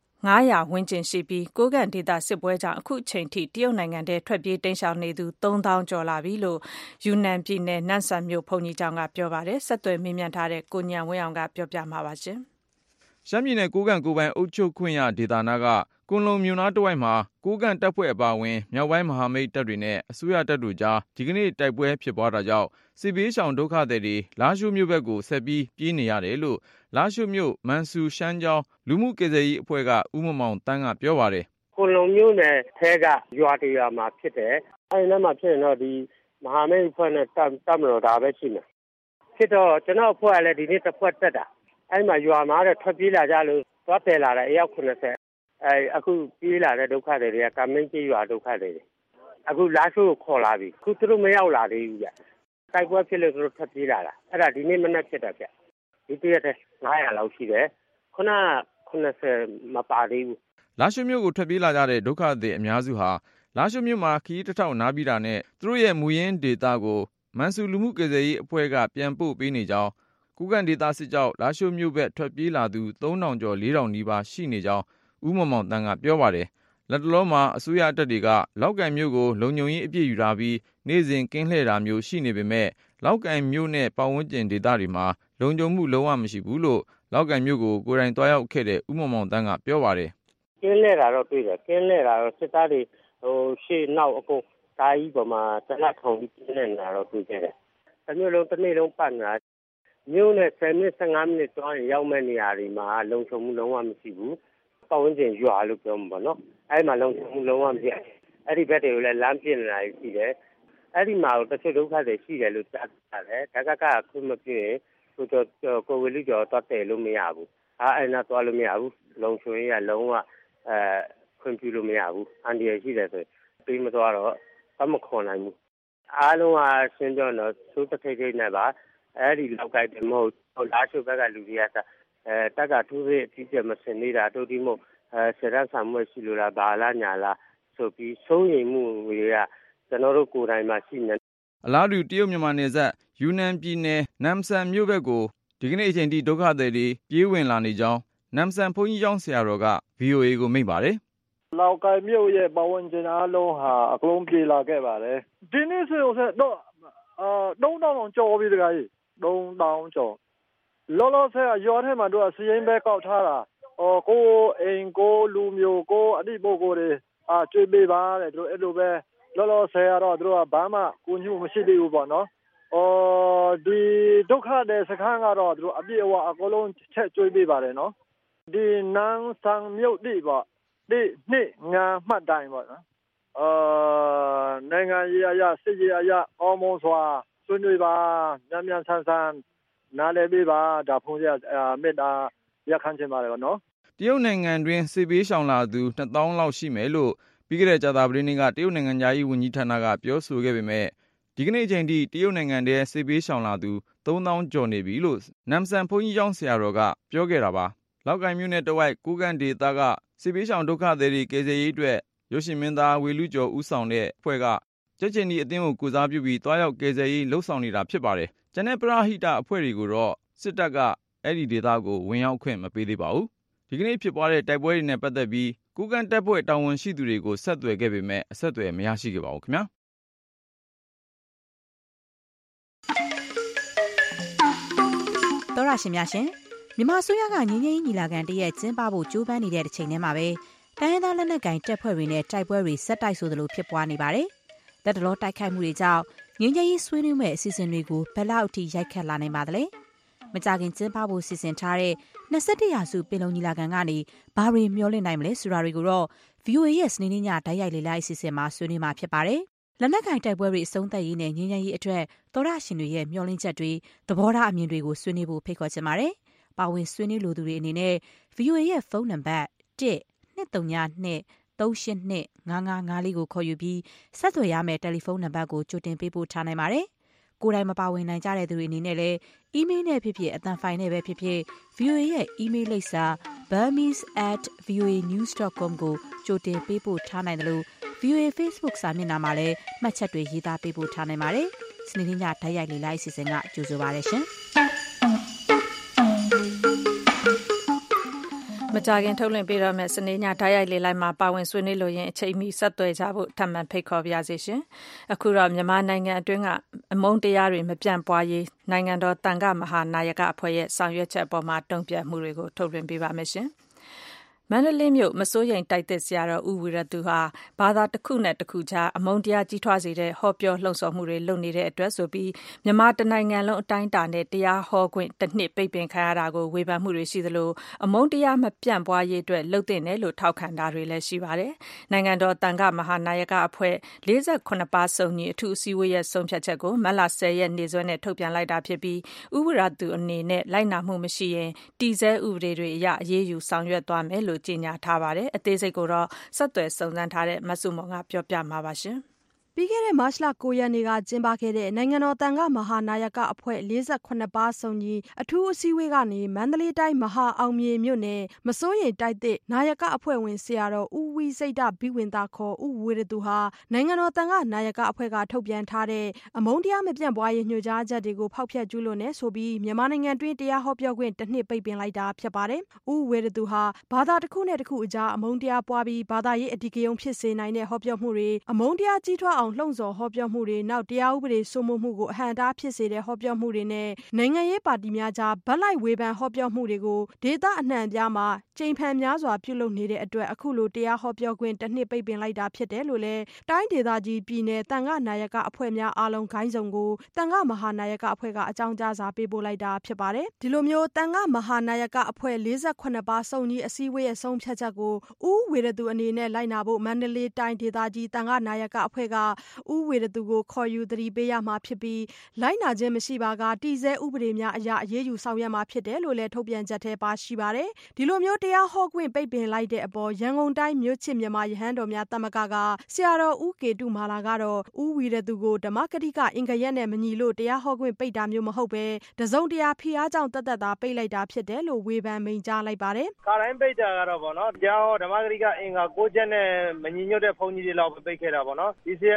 900ဝန်းကျင်ရှိပြီးကိုကန့်ဒေသစစ်ပွဲကြောင့်အခုချိန်ထိတရုတ်နိုင်ငံထဲထွက်ပြေးတိမ်းရှောင်နေသူ3000ကျော်လာပြီလို့ယူနန်ပြည်နယ်နန့်ဆန်မြို့ဘုံကြီးကျောင်းကပြောပါတယ်။ဆက်သွယ်မေးမြန်းထားတဲ့ကိုညံဝင်းအောင်ကပြောပြမှာပါရှင်။ရှမ်းပြည်နယ်ကိုကန့်ကိုပိုင်အုပ်ချုပ်ခွင့်ရဒေသနာကကွန်လုံမြို့နားတဝိုက်မှာကိုကန့်တပ်ဖွဲ့အပါအဝင်မြောက်ပိုင်းမဟာမိတ်တပ်တွေနဲ့အစိုးရတပ်တို့ကြားဒီကနေ့တိုက်ပွဲဖြစ်ပွားတာကြောင့်စစ်ဘေးရှောင်ဒုက္ခသည်တွေလာရှိုးမြို့ဘက်ကိုဆက်ပြီးပြေးနေရတယ်လို့လာရှိုးမြို့မန်ဆူရှမ်းကျောင်းလူမှုကယ်ဆယ်ရေးအဖွဲ့ကဦးမောင်တန်းကပြောပါတယ်။ကွန်လုံမြို့နယ်ထဲကရွာတရွာမှာဖြစ်တယ်။အဲဒီနောက်မှာဖြစ်ရင်တော့ဒီမဟာမိတ်အဖွဲ့နဲ့တပ်မတော်ဒါပဲရှိမယ်။ဖြစ်တော့ကျွန်တော်အဖွဲ့ကလည်းဒီနေ့တစ်ဖွဲ့တက်တာ။အဲဒီမှာရွာမှာတော့ထွက်ပြေးလာကြလို့သွားတယ်လာတယ်အယောက်90အခုပြေးလာတဲ့ဒုက္ခတွေကကမင်းကြီးရွာဒုက္ခတွေအခုလာရှိုးကိုခေါ်လာပြီအခုသူတို့မရောက်လာသေးဘူးဗျတိုက်ပွဲဖြစ်လို့သူတို့ထပ်ပြေးလာတာအဲ့ဒါဒီနေ့မနေ့ဖြစ်တာဗျဒီတရက်တည်း900လောက်ရှိတယ်ခုန90မပါသေးဘူးလာရှိုးမြို့ကိုထွက်ပြေးလာကြတဲ့ဒုက္ခသည်အများစုဟာလာရှိုးမြို့မှာခီးတစ်ထောက်နားပြီးတာနဲ့သူတို့ရဲ့မူရင်းဒေသကိုမန်ဆူလူမှုကယ်ဆယ်ရေးအဖွဲ့ကပြန်ပို့ပေးနေကြောင်းကိုကန့်ဒေသစစ်ကြောက်လာရှိုးမြို့ဘက်ထွက်ပြေးလာသူ3000ကျော်4000နီးပါးရှိနေကြောင်းဦးမောင်တန်းကပြောပါတယ်လက်တလုံးမှာအစိုးရတပ်တွေကလောက်ကိုင်မြို့ကိုလုံခြုံရေးအပြည့်ယူထားပြီးနေ့စဉ်ကင်းလှည့်တာမျိုးရှိနေပေမဲ့လောက်ကိုင်မြို့နဲ့ပတ်ဝန်းကျင်ဒေသတွေမှာလုံခြုံမှုလုံးဝမရှိဘူးလို့လောက်ကိုင်မြို့ကိုကိုယ်တိုင်တွားရောက်ခဲ့တဲ့ဦးမောင်တန်းကပြောပါတယ်ကင်းလှည့်တာတော့တွေ့တယ်ကင်းလှည့်တာတော့စစ်သားတွေရှေ့နောက်အကုန်ဓာကြီးပေါ်မှာတနတ်ထောင်ပြီးကင်းလှည့်နေတာတော့တွေ့ခဲ့တယ်တမျိုးလုံးတစ်နေ့လုံးပတ်နေတာမြို့နဲ့10မိနစ်15မိနစ်တွားရင်ရောက်မဲ့နေရာတွေမှာလုံခြုံမှုလုံးဝမရှိဘူးပတ်ဝန်းကျင်ရွာလို့ပြောမှာပေါ့နော်အဲ့မှာလုံခြုံမှုလုံးဝမရှိအဲ့ဒီဘက်တွေကိုလည်းလမ်းပြနေတာရှိတယ်အဲ့ဒီမှာတချို့ဒုက္ခတွေရှိတယ်လို့ကြားတယ်ဒါကခွင့်မပြည့်ကိုဝေလူကျော်တော့တယ်လို့မရဘူးအဲ့နာသွားလို့မရဘူးလုံခြုံရေးကလုံးဝခွင့်ပြုလို့မရဘူးအန်ဒီရရှိတယ်ဆိုပြီးမသွားတော့မခွန်နိုင်ဘူးအားလုံးကရှင်းပြောတော့သိုးတစ်ထိပ်နဲ့ပါအဲ့ဒီလောက်ကိုက်တယ်မဟုတ်လာချိုဘက်ကလူတွေကတက်ကထိုးစစ်အကြီးကျယ်မစင်နေတာတို့ဒီမို့ဆရာဆာမွေးရှိလို့လားဘာလားညာလားဆိုပြီးစိုးရိမ်မှုတွေကကျွန်တော်တို့ကိုယ်တိုင်မှာရှိနေအလားတူတရုတ်မြန်မာနယ်စပ်ယူနန်ပြည်နယ်နမ်ဆန်မြို့ဘက်ကိုဒီကနေ့အချိန်ထိဒုက္ခသည်တွေပြေးဝင်လာနေကြောင်းနမ်ဆန်ဘုန်းကြီးကျောင်းဆရာတော်က VOA ကိုမိန့်ပါတယ်လောက်ကိုင်မြို့ရဲ့ပတ်ဝန်းကျင်အားလုံးဟာအကုန်ပြေးလာခဲ့ပါတယ်ဒီနေ့ဆိုတော့3000ကျော်ပြီတခါကြီး 3000ကျော်လောလောဆယ်ရွာထဲမှာတို့စီရင်ပဲကောက်ထားတာကိုအိမ်ကိုလူမျိုးကိုအတိပုဂ္ဂိုလ်တွေကျွေးပေးပါတဲ့တို့အဲ့လိုပဲလောလောဆယ်ကတော့တို့ကဘာမှကိုညှို့မရှိသေးဘူးပေါ့နော်ဒီဒုက္ခတဲ့စခန်းကတော့တို့အပြည့်အဝအကုန်လုံးချက်ကျွေးပေးပါတယ်နော်ဒီနန်းဆောင်မြို့တိပေါ့ဒီနှစ်ငါမှတ်တိုင်းပေါ့နော်နိုင်ငံရေးအရာစစ်ရေးအရာအော်မွန်စွာဆွေးနွေးပါမြန်မြန်ဆန်ဆန်နားလည်ပေးပါဒါဖုန်းရမေတ္တာရခံချင်ပါတယ်နော်တရုတ်နိုင်ငံတွင်စစ်ပေးရှောင်လာသူ 2000 လောက်ရှိမယ်လို့ပြီးခဲ့တဲ့ကြာသပတေးနေ့ကတရုတ်နိုင်ငံသားရေးဝန်ကြီးဌာနကပြောဆိုခဲ့ပေမဲ့ဒီကနေ့ချိန်ထိတရုတ်နိုင်ငံထဲစစ်ပေးရှောင်လာသူ 3000 ကျော်နေပြီလို့နမ်ဆန်ဘုန်းကြီးကျောင်းဆရာတော်ကပြောခဲ့တာပါလောက်ကိုင်မြို့နယ်တဝိုက်ကိုကန့်ဒေသကစစ်ပေးရှောင်ဒုက္ခသည်တွေကယ်ဆယ်ရေးအတွက်ရုပ်ရှင်မင်းသားဝေလူကျော်ဦးဆောင်တဲ့အဖွဲ့ကကြက်ချင်ဒီအသင်းကိုကုစားပြုပြီးတွားရောက်ကယ်ဆယ်ရေးလှုပ်ဆောင်နေတာဖြစ်ပါတယ်ကျန်တဲ့ပရဟိတအဖွဲ့တွေကိုတော့စစ်တပ်ကအဲ့ဒီဒေသကိုဝင်ရောက်ခွင့်မပေးသေးပါဘူးဒီကနေ့ဖြစ်ပွားတဲ့တိုက်ပွဲတွေနဲ့ပတ်သက်ပြီးကိုကန့်တပ်ဖွဲ့တာဝန်ရှိသူတွေကိုဆက်သွယ်ခဲ့ပေမဲ့အဆက်အသွယ်မရရှိခဲ့ပါဘူးခင်ဗျာတော်ရရှင်များရှင်မြန်မာအစိုးရကငြိမ်းချမ်းရေးညီလာခံတရက်ကျင်းပဖို့ကြိုးပမ်းနေတဲ့တစ်ချိန်တည်းမှာပဲတိုင်းရင်းသားလက်နက်ကိုင်တပ်ဖွဲ့တွေနဲ့တိုက်ပွဲတွေဆက်တိုက်ဆိုသလိုဖြစ်ပွားနေပါတယ်။လက်တလောတိုက်ခိုက်မှုတွေကြောင့်ငြိမ်းချမ်းရေးဆွေးနွေးမဲ့အစီအစဉ်တွေကိုဘယ်လောက်အထိရိုက်ခတ်လာနိုင်ပါသလဲ။မကြခင်ကျင်းပဖို့စီစဉ်ထားတဲ့21ရာစုပင်လုံညီလာခံကနေဘာတွေမျှော်လင့်နိုင်မလဲဆိုတာတွေကိုတော့ VOA ရဲ့စနေနေ့ညတိုက်ရိုက်လေ့လာအစီအစဉ်မှာဆွေးနွေးမှာဖြစ်ပါတယ်။လက်နက်ကိုင်တိုက်ပွဲတွေအဆုံးသတ်ရေးနဲ့ငြိမ်းချမ်းရေးအတွက်တော်ရရှင်တွေရဲ့မျှော်လင့်ချက်တွေသဘောထားအမြင်တွေကိုဆွေးနွေးဖို့ဖိတ်ခေါ်ချင်ပါတယ်။ပါဝင်ဆွေးနွေးလိုသူတွေအနေနဲ့ VOA ရဲ့ဖုန်းနံပါတ်1-232-382-5554ကိုခေါ်ယူပြီးဆက်သွယ်ရမယ့်တယ်လီဖုန်းနံပါတ်ကိုကြိုတင်ပေးပို့ထားနိုင်ပါတယ်။ကိုယ်တိုင်မပါဝင်နိုင်ကြတဲ့သူတွေအနေနဲ့လည်းအီးမေးလ်နဲ့ဖြစ်ဖြစ်အသံဖိုင်နဲ့ပဲဖြစ်ဖြစ် VOA ရဲ့အီးမေးလ်လိပ်စာ burmese@voanews.com ကိုကြိုတင်ပေးပို့ထားနိုင်တယ်လို့ VOA Facebook စာမျက်နှာမှာလည်းမှတ်ချက်တွေရေးသားပေးပို့ထားနိုင်ပါတယ်။စနေနေ့ညဓာတ်ရိုက်လေ့လာအစီအစဉ်ကကြိုဆိုပါရရှင်။မကြခင်ထုတ်လွှင့်ပေးတော့မယ့်စနေညဓာတ်ရိုက်လေလိုက်မှာပါဝင်ဆွေးနွေးလို့ရင်အချိန်မီဆက်သွယ်ကြဖို့ထပ်မံဖိတ်ခေါ်ပါရစေရှင်။အခုတော့မြန်မာနိုင်ငံအတွင်းကအမုန်းတရားတွေမပြန့်ပွားရေးနိုင်ငံတော်တန်ခါမဟာနာယကအဖွဲ့ရဲ့ဆောင်ရွက်ချက်အပေါ်မှာတုံ့ပြန်မှုတွေကိုထုတ်လွှင့်ပေးပါမယ်ရှင်။မန္တလေးမြို့မစိုးရိမ်တိုက်သစ်ဆရာတော်ဦးဝီရသူဟာဘာသာတစ်ခုနဲ့တစ်ခုကြားအမုန်းတရားကြီးထွားစေတဲ့ဟောပြောလှုံ့ဆော်မှုတွေလုပ်နေတဲ့အတွက်ဆိုပြီးမြန်မာတနိုင်ငံလုံးအတိုင်းအတာနဲ့တရားဟောခွင့်တစ်နှစ်ပိတ်ပင်ခံရတာကိုဝေဖန်မှုတွေရှိသလိုအမုန်းတရားမပြန့်ပွားရေးအတွက်လှုပ်တဲ့နယ်လို့ထောက်ခံတာတွေလည်းရှိပါတယ်။နိုင်ငံတော်တန်ခါမဟာနာယကအဖွဲ့48ပါးစုံညီအထူးအစည်းအဝေးရဲ့ဆုံးဖြတ်ချက်ကိုမတ်လ10ရက်နေ့စွဲနဲ့ထုတ်ပြန်လိုက်တာဖြစ်ပြီးဦးဝီရသူအနေနဲ့လိုက်နာမှုမရှိရင်တည်ဆဲဥပဒေတွေအရအရေးယူဆောင်ရွက်သွားမယ်လို့ကြေညာထားပါတယ်အသေးစိတ်ကိုတော့ဆက်သွယ်စုံစမ်းထားတဲ့မဆုမွန်ကပြောပြမှာပါရှင်ပြီးခဲ့တဲ့မတ်လ9ရက်နေ့ကကျင်းပခဲ့တဲ့နိုင်ငံတော်တန်ခါမဟာနာယကအဖွဲ့48ပါးစုံညီအထူးအစည်းအဝေးကနေမန္တလေးတိုင်းမဟာအောင်မြေမြို့နယ်မစိုးရိမ်တိုက်သစ်နာယကအဖွဲ့ဝင်ဆရာတော်ဦးဝိစိတ်တဘိဝင်သာခေါ်ဦးဝေရသူဟာနိုင်ငံတော်တန်ခါနာယကအဖွဲ့ကထုတ်ပြန်ထားတဲ့အမုန်းတရားမပြန့်ပွားရေးညွှန်ကြားချက်တွေကိုဖောက်ဖျက်ကျူးလွန်နေဆိုပြီးမြန်မာနိုင်ငံတွင်းတရားဟောပြောခွင့်တစ်နှစ်ပိတ်ပင်လိုက်တာဖြစ်ပါတယ်။ဦးဝေရသူဟာဘာသာတစ်ခုနဲ့တစ်ခုအကြားအမုန်းတရားပွားပြီးဘာသာရေးအဓိကရုဏ်းဖြစ်စေနိုင်တဲ့ဟောပြောမှုတွေအမုန်းတရားကြီးထွားအောင်လှုံ့ဆော်ဟောပြောမှုတွေနောက်တရားဥပဒေစိုးမိုးမှုကိုအဟန့်အတားဖြစ်စေတဲ့ဟောပြောမှုတွေနဲ့နိုင်ငံရေးပါတီများကြားဗတ်လိုက်ဝေဖန်ဟောပြောမှုတွေကိုဒေသအနှံ့အပြားမှာကြိမ်ဖန်များစွာပြုလုပ်နေတဲ့အတွက်အခုလိုတရားဟောပြောခွင့်တစ်နှစ်ပိတ်ပင်လိုက်တာဖြစ်တယ်လို့လည်းတိုင်းဒေသကြီးပြည်နယ်တန်ခါနာယကအဖွဲ့များအားလုံးဂိုင်းဆောင်ကိုတန်ခါမဟာနာယကအဖွဲ့ကအကြောင်းကြားစာပေးပို့လိုက်တာဖြစ်ပါတယ်။ဒီလိုမျိုးတန်ခါမဟာနာယကအဖွဲ့48ပါးစုံညီအစည်းအဝေးရဲ့ဆုံးဖြတ်ချက်ကိုဦးဝေရသူအနေနဲ့လိုက်နာဖို့မန္တလေးတိုင်းဒေသကြီးတန်ခါနာယကအဖွဲ့ကဦးဝေရသူကိုခေါ်ယူသတိပေးရမှာဖြစ်ပြီးလိုက်နာခြင်းမရှိပါကတည်ဆဲဥပဒေများအရအရေးယူဆောင်ရွက်မှာဖြစ်တယ်လို့လည်းထုတ်ပြန်ချက်ထဲပါရှိပါတယ်။ဒီလိုမျိုးတရားဟောခွင့်ပိတ်ပင်လိုက်တဲ့အပေါ်ရန်ကုန်တိုင်းမြို့ချစ်မြန်မာရဟန်းတော်များသမဂ္ဂကဆရာတော်ဦးကေတုမာလာကတော့ဦးဝီရသူကိုဓမ္မကတိကအင်္ဂရက်နဲ့မညီလို့တရားဟောခွင့်ပိတ်တာမျိုးမဟုတ်ပဲတစုံတရာဖိအားကြောင့်တသက်သာပိတ်လိုက်တာဖြစ်တယ်လို့ဝေဖန်မိန့်ကြားလိုက်ပါတယ်။ခါတိုင်းပိတ်တာကတော့ဗောနော်တရားဟောဓမ္မကတိကအင်္ဂါ6ချက်နဲ့မညီညွတ်တဲ့ဘုန်းကြီးတွေလောက်ပိတ်ခဲ့တာဗောနော်။ဒီဆရာ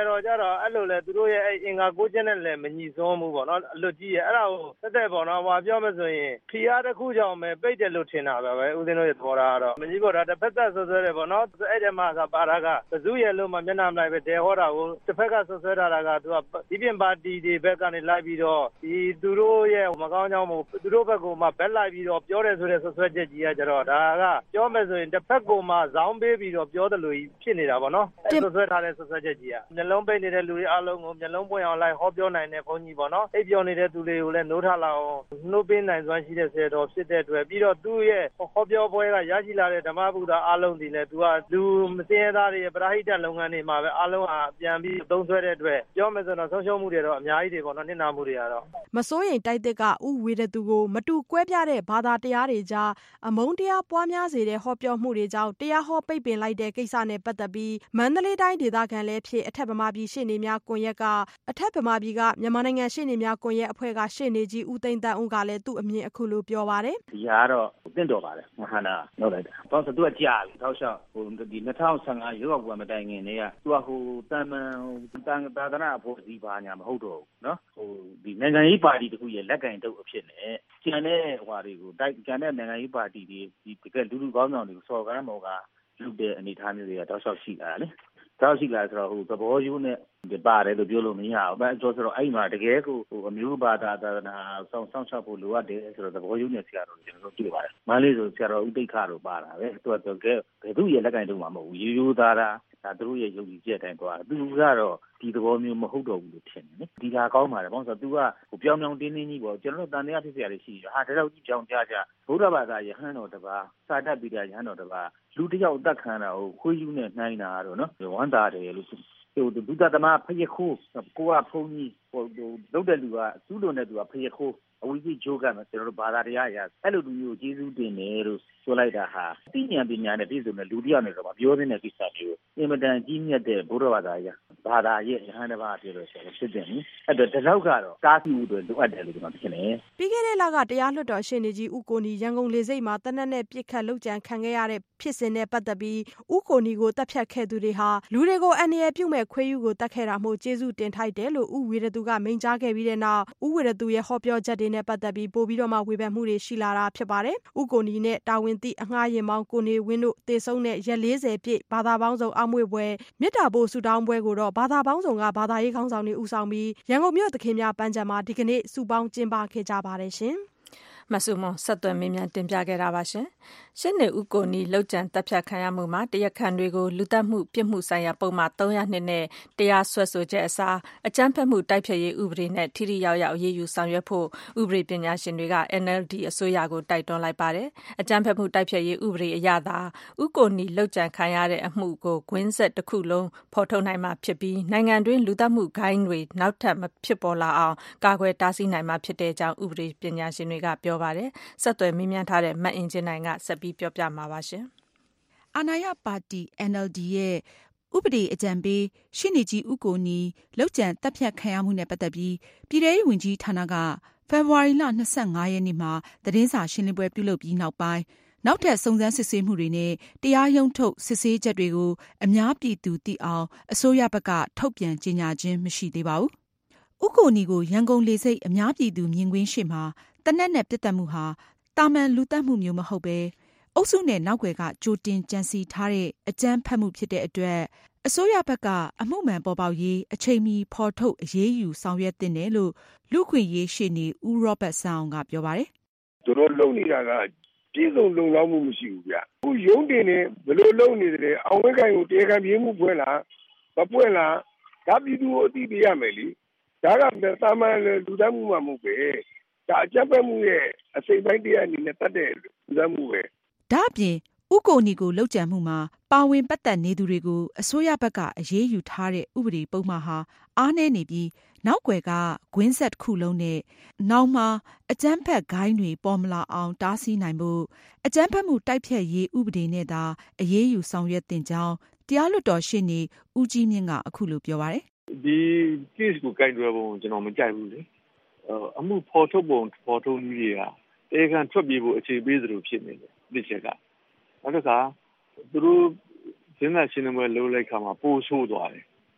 တော်ကြတော့အဲ့လိုလေသူတို့ရဲ့အဲ့အင်္ဂါကိုချက်နဲ့လည်းမညီစွန်းဘူးပေါ့နော်အလွတ်ကြီးရဲ့အဲ့ဒါကိုတက်ပေါ့နော်ပြောမယ်ဆိုရင်ခီးအားတစ်ခုကြောင့်ပဲပိတ်တယ်လို့ထင်တာပဲဦးသိန်းတို့ရဲ့သဘောထားကတော့မကြီးပေါ်တာတစ်ဖက်ကဆွဆွဲတယ်ပေါ့နော်အဲ့ဒီမှာကပါတာကဘဇုရဲ့လို့မှမျက်နှာမလိုက်ပဲတဲဟောတာကိုတစ်ဖက်ကဆွဆွဲထားတာကသူကဒီပြင်ပါတီတွေဘက်ကနေလိုက်ပြီးတော့ဒီသူတို့ရဲ့မကောင်းကြောင်းမို့သူတို့ဘက်ကမှဘက်လိုက်ပြီးတော့ပြောတယ်ဆိုတဲ့ဆွဆွဲချက်ကြီးကကြတော့ဒါကပြောမယ်ဆိုရင်တစ်ဖက်ကမှဇောင်းပေးပြီးတော့ပြောတယ်လို့ဖြစ်နေတာပေါ့နော်အဲ့ဆွဆွဲထားတဲ့ဆွဆွဲချက်ကြီးကမျက်လုံးပိတ်နေတဲ့လူတွေအားလုံးကိုမျက်လုံးပွင့်အောင်လိုက်ဟောပြောနိုင်တဲ့ဘုန်းကြီးပေါ့နော်အိပ်ပျော်နေတဲ့သူတွေကိုလည်းနိုးထလာအောင်နှုတ်ပေးနိုင်စွမ်းရှိတဲ့ဆရာတော်ဖြစ်တဲ့အတွက်ပြီးတော့သူ့ရဲ့ဟောပြောပွဲကရရှိလာတဲ့ဓမ္မဗုဒ္ဓအားလုံးဒီလည်းသူကလူမစင်းရသားတွေပရိဟိတလုပ်ငန်းတွေမှာပဲအားလုံးဟာပြန်ပြီးသုံးဆွဲတဲ့အတွက်ပြောမယ်ဆိုတော့ဆုံးရှုံးမှုတွေတော့အများကြီးတွေပေါ့နော်နစ်နာမှုတွေကတော့မစိုးရိမ်တိုက်သစ်ကဥဝေဒသူကိုမတူကွဲပြားတဲ့ဘာသာတရားတွေကြားအမုန်းတရားပွားများစေတဲ့ဟောပြောမှုတွေကြောင့်တရားဟောပိတ်ပင်လိုက်တဲ့ကိစ္စနဲ့ပတ်သက်ပြီးမန္တလေးတိုင်းဒေသခံလည်းဖြစ်အထက်ဗမာပြည်ရှေ့နေများကွန်ရက်ကအထက်ဗမာပြည်ကမြန်မာနိုင်ငံရှေ့နေများကွန်ရက်အဖွဲ့ကရှေ့နေကြီးဦးသိန်းသန်းဦးကလည်းသူ့အမြင်အခုလိုပြောပါတယ်ဒီဟာကတော့တင့်တော်ပါတယ်မဟာနာလောက်လိုက်တာဘာလို့ဆိုသူကကြာပြီတောက်လျှောက်ဒီ2015ရွေးကောက်ပွဲမတိုင်ခင်တည်းကသူကတာမန်သာသနာအဖွဲ့အစည်းပါညာမဟုတ်တော့ဘူးနော်ဒီနိုင်ငံရေးပါတီတခုရဲ့လက်ကင်တုပ်အဖြစ်နဲ့ကျန်တဲ့ဟွာတွေကိုကျန်တဲ့နိုင်ငံရေးပါတီတွေဒီတကယ်လူကောင်းဆောင်တွေကိုစော်ကားမော်ကလုပ်တဲ့အနေအထားမျိုးတွေကတောက်လျှောက်ရှိလာတယ်လေတောက်ရှိလာဆိုတော့သဘောယူနဲ့ပါတယ်လို့ပြောလို့မရဘူး။ဆိုတော့အဲ့မှာတကယ်ကိုအမျိုးဘာသာသာသနာစောင့်ရှောက်ဖို့လိုအပ်တယ်ဆိုတော့သဘောယူနဲ့ဆရာတော်ကျွန်တော်တို့တွေ့ပါတယ်။မန္တလေးဆိုဆရာတော်ဦးတိတ်ခါတို့ပါတာပဲ။သူကဘယ်သူရဲ့လက်ကင်တုံးမှာမဟုတ်ဘူး။ရိုးရိုးသားသားဒါသူတို့ရဲ့ယုံကြည်ချက်တိုင်းသွား။သူကတော့ဒီသဘောမျိုးမဟုတ်တော့ဘူးလို့ထင်တယ်နိ။ဒီဟာကောင်းပါတယ်။ဘာလို့ဆိုတော့ तू ကပြောင်းပြောင်းတင်းတင်းကြီးပေါ့ကျွန်တော်တို့တန်တရားဖြစ်စရာတွေရှိတယ်။ဟာဒါတော့ကြီးပြောင်းကြဗုဒ္ဓဘာသာယဟန်တော်တစ်ပါးစာတတ်ပိဋကယဟန်တော်တစ်ပါးလူတစ်ယောက်အသက်ခံတာကိုခွေးယူနဲ့နှိုင်းတာတော့နော်ဝမ်းသာတယ်လို့ဒုသတမဖယခိုးကိုကဖုန်းကြီးလုပ်တဲ့လူကသူ့လိုနဲ့သူကဖယခိုးအဝိဇ္ဇဂျိုးကမှကျွန်တော်တို့ဘာသာတရားရအဲ့လိုလူမျိုးကျေးဇူးတင်တယ်လို့ဆိုလိုက်တာဟာသိဉာဏ်ပညာနဲ့ပြည့်စုံတဲ့လူတစ်ယောက်နဲ့တော့ပြောနေတဲ့ကိစ္စမျိုးအင်မတန်ကြီးမြတ်တဲ့ဘုရားဘာသာရဲ့ယဟန်တစ်ပါးပြောလို့ဆိုတော့ဖြစ်တယ်နိအဲ့တော့ဒီလောက်ကတော့တားဆီးဖို့လိုအပ်တယ်လို့ကျွန်တော်ထင်တယ်ပြီးခဲ့တဲ့လကတရားလွှတ်တော်ရှေ့နေကြီးဦးကိုနီရန်ကုန်လေဆိပ်မှာတနက်နဲ့ပြစ်ခတ်လုပ်ကြံခံခဲ့ရတဲ့ဖြစ်စဉ်နဲ့ပတ်သက်ပြီးဦးကိုနီကိုတပ်ဖြတ်ခဲ့သူတွေဟာလူတွေကိုအန္တရာယ်ပြုမဲ့ခွေးယူကိုတတ်ခဲ့တာမို့ကျေးဇူးတင်ထိုက်တယ်လို့ဦးဝေရသူကမိန့်ကြားခဲ့ပြီးတဲ့နောက်ဦးဝေရသူရဲ့ဟောပြောချက်တွေနဲ့ပတ်သက်ပြီးပို့ပြီးတော့မှဝေဖန်မှုတွေရှိလာတာဖြစ်ပါတယ်။ဦးကိုနီနဲ့တာဝန်သိအငှားရင်မောင်းကိုနေဝင်းတို့တေဆုံးတဲ့ရက်40ပြည့်ဘာသာပေါင်းစုံအောက်မွေပွဲမေတ္တာပို့ဆုတောင်းပွဲကိုတော့ဘာသာပေါင်းစုံကဘာသာရေးခေါင်းဆောင်တွေဦးဆောင်ပြီးရန်ကုန်မြို့သခင်များပန်းခြံမှာဒီကနေ့စုပေါင်းကျင်းပခဲ့ကြပါတယ်ရှင်မဆုမွန်ဆက်သွယ်မေးမြန်းတင်ပြခဲ့တာပါရှင်။ရှင်းနေဦးကိုနီလောက်ကျန်တပ်ဖြတ်ခံရမှုမှာတရားခံတွေကိုလူသက်မှုပြစ်မှုဆိုင်ရာပုံမှန်302နဲ့တရားစွဲဆိုချက်အစားအကြမ်းဖက်မှုတိုက်ဖျက်ရေးဥပဒေနဲ့ထိထိရောက်ရောက်အရေးယူဆောင်ရွက်ဖို့ဥပဒေပညာရှင်တွေက NLD အစိုးရကိုတိုက်တွန်းလိုက်ပါတယ်။အကြမ်းဖက်မှုတိုက်ဖျက်ရေးဥပဒေအရသာဦးကိုနီလောက်ကျန်ခံရတဲ့အမှုကိုကွင်းဆက်တစ်ခုလုံးဖော်ထုတ်နိုင်မှာဖြစ်ပြီးနိုင်ငံတွင်းလူသက်မှုဂိုင်းတွေနောက်ထပ်မဖြစ်ပေါ်လာအောင်ကာကွယ်တားဆီးနိုင်မှာဖြစ်တဲ့အကြောင်းဥပဒေပညာရှင်တွေကပြောပါတယ်။ဆက်သွယ်မေးမြန်းထားတဲ့မအင်ဂျင်နိုင်ကဆက်ပြီးပြောပြမှာပါရှင်။အာဏာရပါတီ NLD ရဲ့ဥပဒေအကြံပေးရှေ့နေကြီးဦးကိုနီလောက်ကျန်တပ်ဖြတ်ခံရမှုနဲ့ပတ်သက်ပြီးပြည်ထောင်စုဝန်ကြီးဌာနကဖေဖော်ဝါရီလ25ရက်နေ့မှာသတင်းစာရှင်းလင်းပွဲပြုလုပ်ပြီးနောက်ပိုင်းနောက်ထပ်စုံစမ်းစစ်ဆေးမှုတွေနဲ့တရားရုံးထုတ်စစ်ဆေးချက်တွေကိုအများပြည်သူသိအောင်အစိုးရဘက်ကထုတ်ပြန်ကြေညာခြင်းမရှိသေးပါဘူး။ဦးကိုနီကိုရန်ကုန်လေဆိပ်အများပြည်သူမြင်ကွင်းရှေ့မှာတနက်နဲ့ပြစ်တက်မှုဟာတာမန်လူတက်မှုမျိုးမဟုတ်ပဲအုပ်စုနဲ့နောက်ွယ်ကကြိုတင်ကြံစီထားတဲ့အကြမ်းဖက်မှုဖြစ်တဲ့အတွက်အစိုးရဘက်ကအမှုမှန်ပေါ်ပေါက်ရေးအချိန်မီဖော်ထုတ်အရေးယူဆောင်ရွက်သင့်တယ်လို့လူ့ခွင့်ရေးရှေ့နေဦးရောဘတ်ဆန်းအောင်ကပြောပါတယ်။သူတို့လုပ်နေတာကပြည်စုံလုံလောက်မှုမရှိဘူးဗျ။အခုရုံးတင်နေဘယ်လိုလုပ်နေတယ်အောင်ဝဲကိုင်ကိုတရားခံပြေးမှုဖွင့်လားမဖွင့်လားဒါပြည်သူကိုအသိပေးရမယ်လေ။ဒါကတာမန်လူသားမှုမှမဟုတ်ပဲ။ဒါအကြမ်းဖက်မှုရဲ့အစိမ့်ပိုင်းတရားအနေနဲ့တတ်တဲ့လူသားမှုပဲ။ဒါ့အပြင်ဦးကိုနီကိုလုပ်ကြံမှုမှာပါဝင်ပတ်သက်နေသူတွေကိုအစိုးရဘက်ကအရေးယူထားတဲ့ဥပဒေပုံမှန်ဟာအားနည်းနေပြီးနောက်ွယ်ကကွင်းဆက်တစ်ခုလုံးနဲ့နောက်မှာအကြမ်းဖက်ဂိုင်းတွေပေါ်မလာအောင်တားဆီးနိုင်ဖို့အကြမ်းဖက်မှုတိုက်ဖျက်ရေးဥပဒေနဲ့သာအရေးယူဆောင်ရွက်တင်ကြောင်းတရားလွှတ်တော်ရှေ့နေဦးကြီးမြင့်ကအခုလိုပြောပါတယ်။ဒီ case ကိုကိုင်တွယ်ပုံကျွန်တော်မကြိုက်ဘူးလေ။အမှုဖော်ထုတ်ပုံဖော်ထုတ်နည်းတွေကတရားခံထွက်ပြေးဖို့အခြေပေးသလိုဖြစ်နေတယ်ဒီချက်ကနောက်တစ်ခါသူတို့စဉ်းစားရှင်းလင်းပွဲလုပ်လိုက်ခါမှာပို့ဆိုးသွားတယ်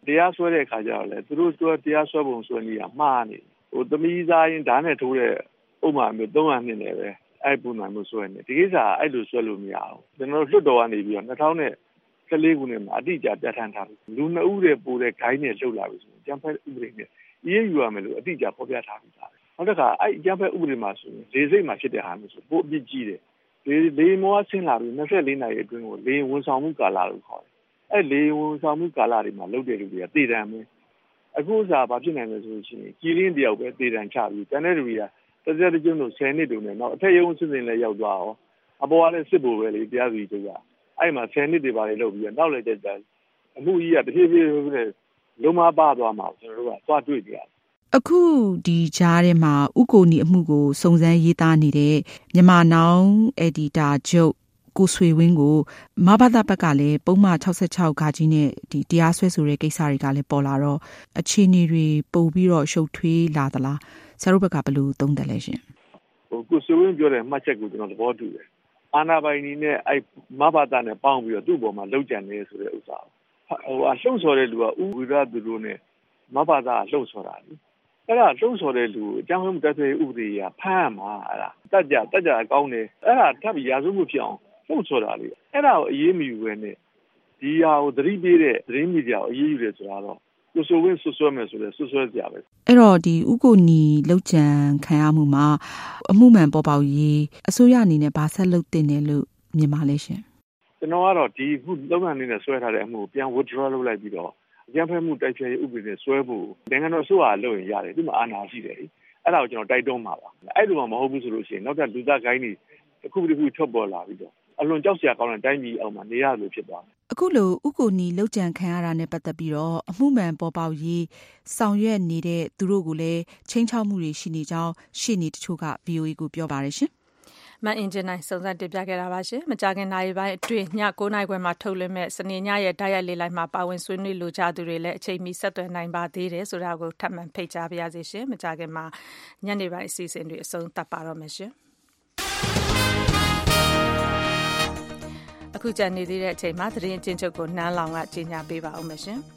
တရားစွဲတဲ့အခါကျတော့လေသူတို့တရားစွဲပုံစွဲနေရမှားနေသမီးသားရင်ဓာတ်နဲ့ထိုးတဲ့ဥပမာမျိုး300နှစ်နဲ့ပဲအဲ့ပုံမှန်မျိုးစွဲနေဒီကိစ္စအဲ့လိုစွဲလို့မရဘူးကျွန်တော်လွှတ်တော်ကနေပြီးတော့2014ခုနှစ်မှာအတိအကျပြဋ္ဌာန်းထားပြီလူ2ဦးတဲ့ပို့တဲ့ gain နဲ့လှုပ်လာပြီဆိုရင်ကျန်းဖက်ဥပဒေနဲ့ရေးယူရမယ်လို့အတိအကျဖော်ပြထားပြီးသားနောက်တစ်ခါအဲ့ကျန်းဖက်ဥပဒေမှာဆိုရင်လေစိတ်မှာဖြစ်တဲ့ဟာမျိုးဆိုပိုအပြစ်ကြီးတယ်လေမောဆင်းလာပြီး24နာရီအတွင်းကိုလေဝန်ဆောင်မှုကာလလို့ခေါ်တယ်အဲ့လေဝန်ဆောင်မှုကာလတွေမှာလုပ်တဲ့လူတွေကတည်တံမယ်အခုစားဘာဖြစ်နိုင်လဲဆိုရင်ကြီးလင်းတယောက်ပဲတည်တံချပြီးတန်းတဲ့လူတွေကတစ်စက်တစ်ကျုံတို့10နှစ်တုန်းနဲ့နောက်အထက်ရုံးစစ်စင်လည်းရောက်သွားရောအပေါ်ကလည်းစစ်ဖို့ပဲလေတရားစီချုပ်ကအဲ့မှာ10နှစ်တွေပါလေလုပ်ပြီးတော့နောက်လည်းကြက်အမှုကြီးကတဖြည်းဖြည်းလုံးမပါသွားမှာကျွန်တော်တို့ကသွားတွေ့ကြရတယ်အခုဒီကြားထဲမှာဥကိုနီအမှုကိုစုံစမ်းရေးသားနေတဲ့မြန်မာနောင်အက်ဒီတာချုပ်ကိုဆွေဝင်းကိုမဘာသာဘက်ကလည်းပုံမှန်66ခါကြီးနဲ့ဒီတရားစွဲဆိုတဲ့ကိစ္စတွေကလည်းပေါ်လာတော့အခြေအနေတွေပိုပြီးတော့ရှုပ်ထွေးလာသလားဆရာတို့ဘက်ကဘယ်လိုသုံးသပ်လဲရှင်ကိုဆွေဝင်းပြောတဲ့မှတ်ချက်ကိုကျွန်တော်သဘောတူတယ်အာနာပိုင်နီနဲ့အဲ့မဘာသာနဲ့ပေါင်းပြီးတော့သူ့ဘောမှာလှုပ်ကြံနေဆိုတဲ့ဥစ္စာလှုပ်ဆော်တဲ့လူကဥဝိရသူတို့နဲ့မဘာသာလှုပ်ဆော်တာလေအဲ့ဒါလှုပ်ဆော်တဲ့လူအကြောင်းမှုတက်တဲ့ဥပဒေကဖမ်းမှာအဲ့ဒါတက်ကြအကောင်းတယ်အဲ့ဒါထပ်ပြီးရာဇဝမှုဖြစ်အောင်လှုပ်ဆော်တာလေအဲ့ဒါကိုအေးအေးမယူပဲနဲ့ဒီဟာကိုသတိပေးတဲ့သတင်းမီဒီယာကိုအေးအေးယူတယ်ဆိုတာတော့ကိုဆိုဝင်းဆွဆွဲမယ်ဆိုလဲဆွဆွဲကြပဲအဲ့တော့ဒီဥကိုနီလောက်ကြံခံရမှုမှာအမှုမှန်ပေါ်ပေါက်ရေးအစိုးရအနေနဲ့ဗာဆက်လုပ်တင်တယ်လို့မြင်ပါလဲရှင်ကျွန်တော်ကတော့ဒီခုလောက်ကန်နေနဲ့ဆွဲထားတဲ့အမှုကိုပြန် withdraw လုပ်လိုက်ပြီးတော့အကြမ်းဖက်မှုတိုက်ဖျက်ရေးဥပဒေနဲ့ဆွဲဖို့နိုင်ငံတော်အစိုးရလုပ်ရင်ရတယ်ဒီမှာအာဏာရှိတယ်လေအဲ့ဒါကိုကျွန်တော်တိုက်တွန်းမှာပါအဲ့လိုမှမဟုတ်ဘူးဆိုလို့ရှိရင်နောက်ထပ်လူသားကိုင်းတွေတစ်ခုထွက်ပေါ်လာပြီးတော့အလွန်ကြောက်စရာကောင်းတဲ့တိုင်းပြည်အောင်မှာနေရလို့ဖြစ်သွားတယ်အခုလိုဥကိုနီလောက်ကြံခံရတာနဲ့ပတ်သက်ပြီးတော့အမှုမှန်ပေါ်ပေါက်ရေးဆောင်ရွက်နေတဲ့သူတို့ကိုလည်းချိန်ချောက်မှုတွေရှိနေကြောင်းရှေ့နေတချို့က VOA ကိုပြောပါတယ်ရှင်မအင်ဂျင်နိုင်စုံစမ်းတင်ပြခဲ့တာပါရှင်မကြာခင်နိုင်ပိုင်းအတွင်းည9:00နာရီခွဲမှာထုတ်လွှင့်မဲ့စနေညရဲ့ဓာတ်ရိုက်လေးလိုက်မှာပါဝင်ဆွေးနွေးလိုကြသူတွေလည်းအချိန်မီဆက်သွယ်နိုင်ပါသေးတယ်ဆိုတာကိုထပ်မံဖိတ်ကြားပါရစေရှင်မကြာခင်မှာညနေပိုင်းအစီအစဉ်တွေအဆုံးသတ်ပါတော့မယ်ရှင်အခုကြံနေသေးတဲ့အချိန်မှာသတင်းအကျဉ်းချုပ်ကိုနန်းလောင်ကကြီးညာပေးပါဦးမယ်ရှင်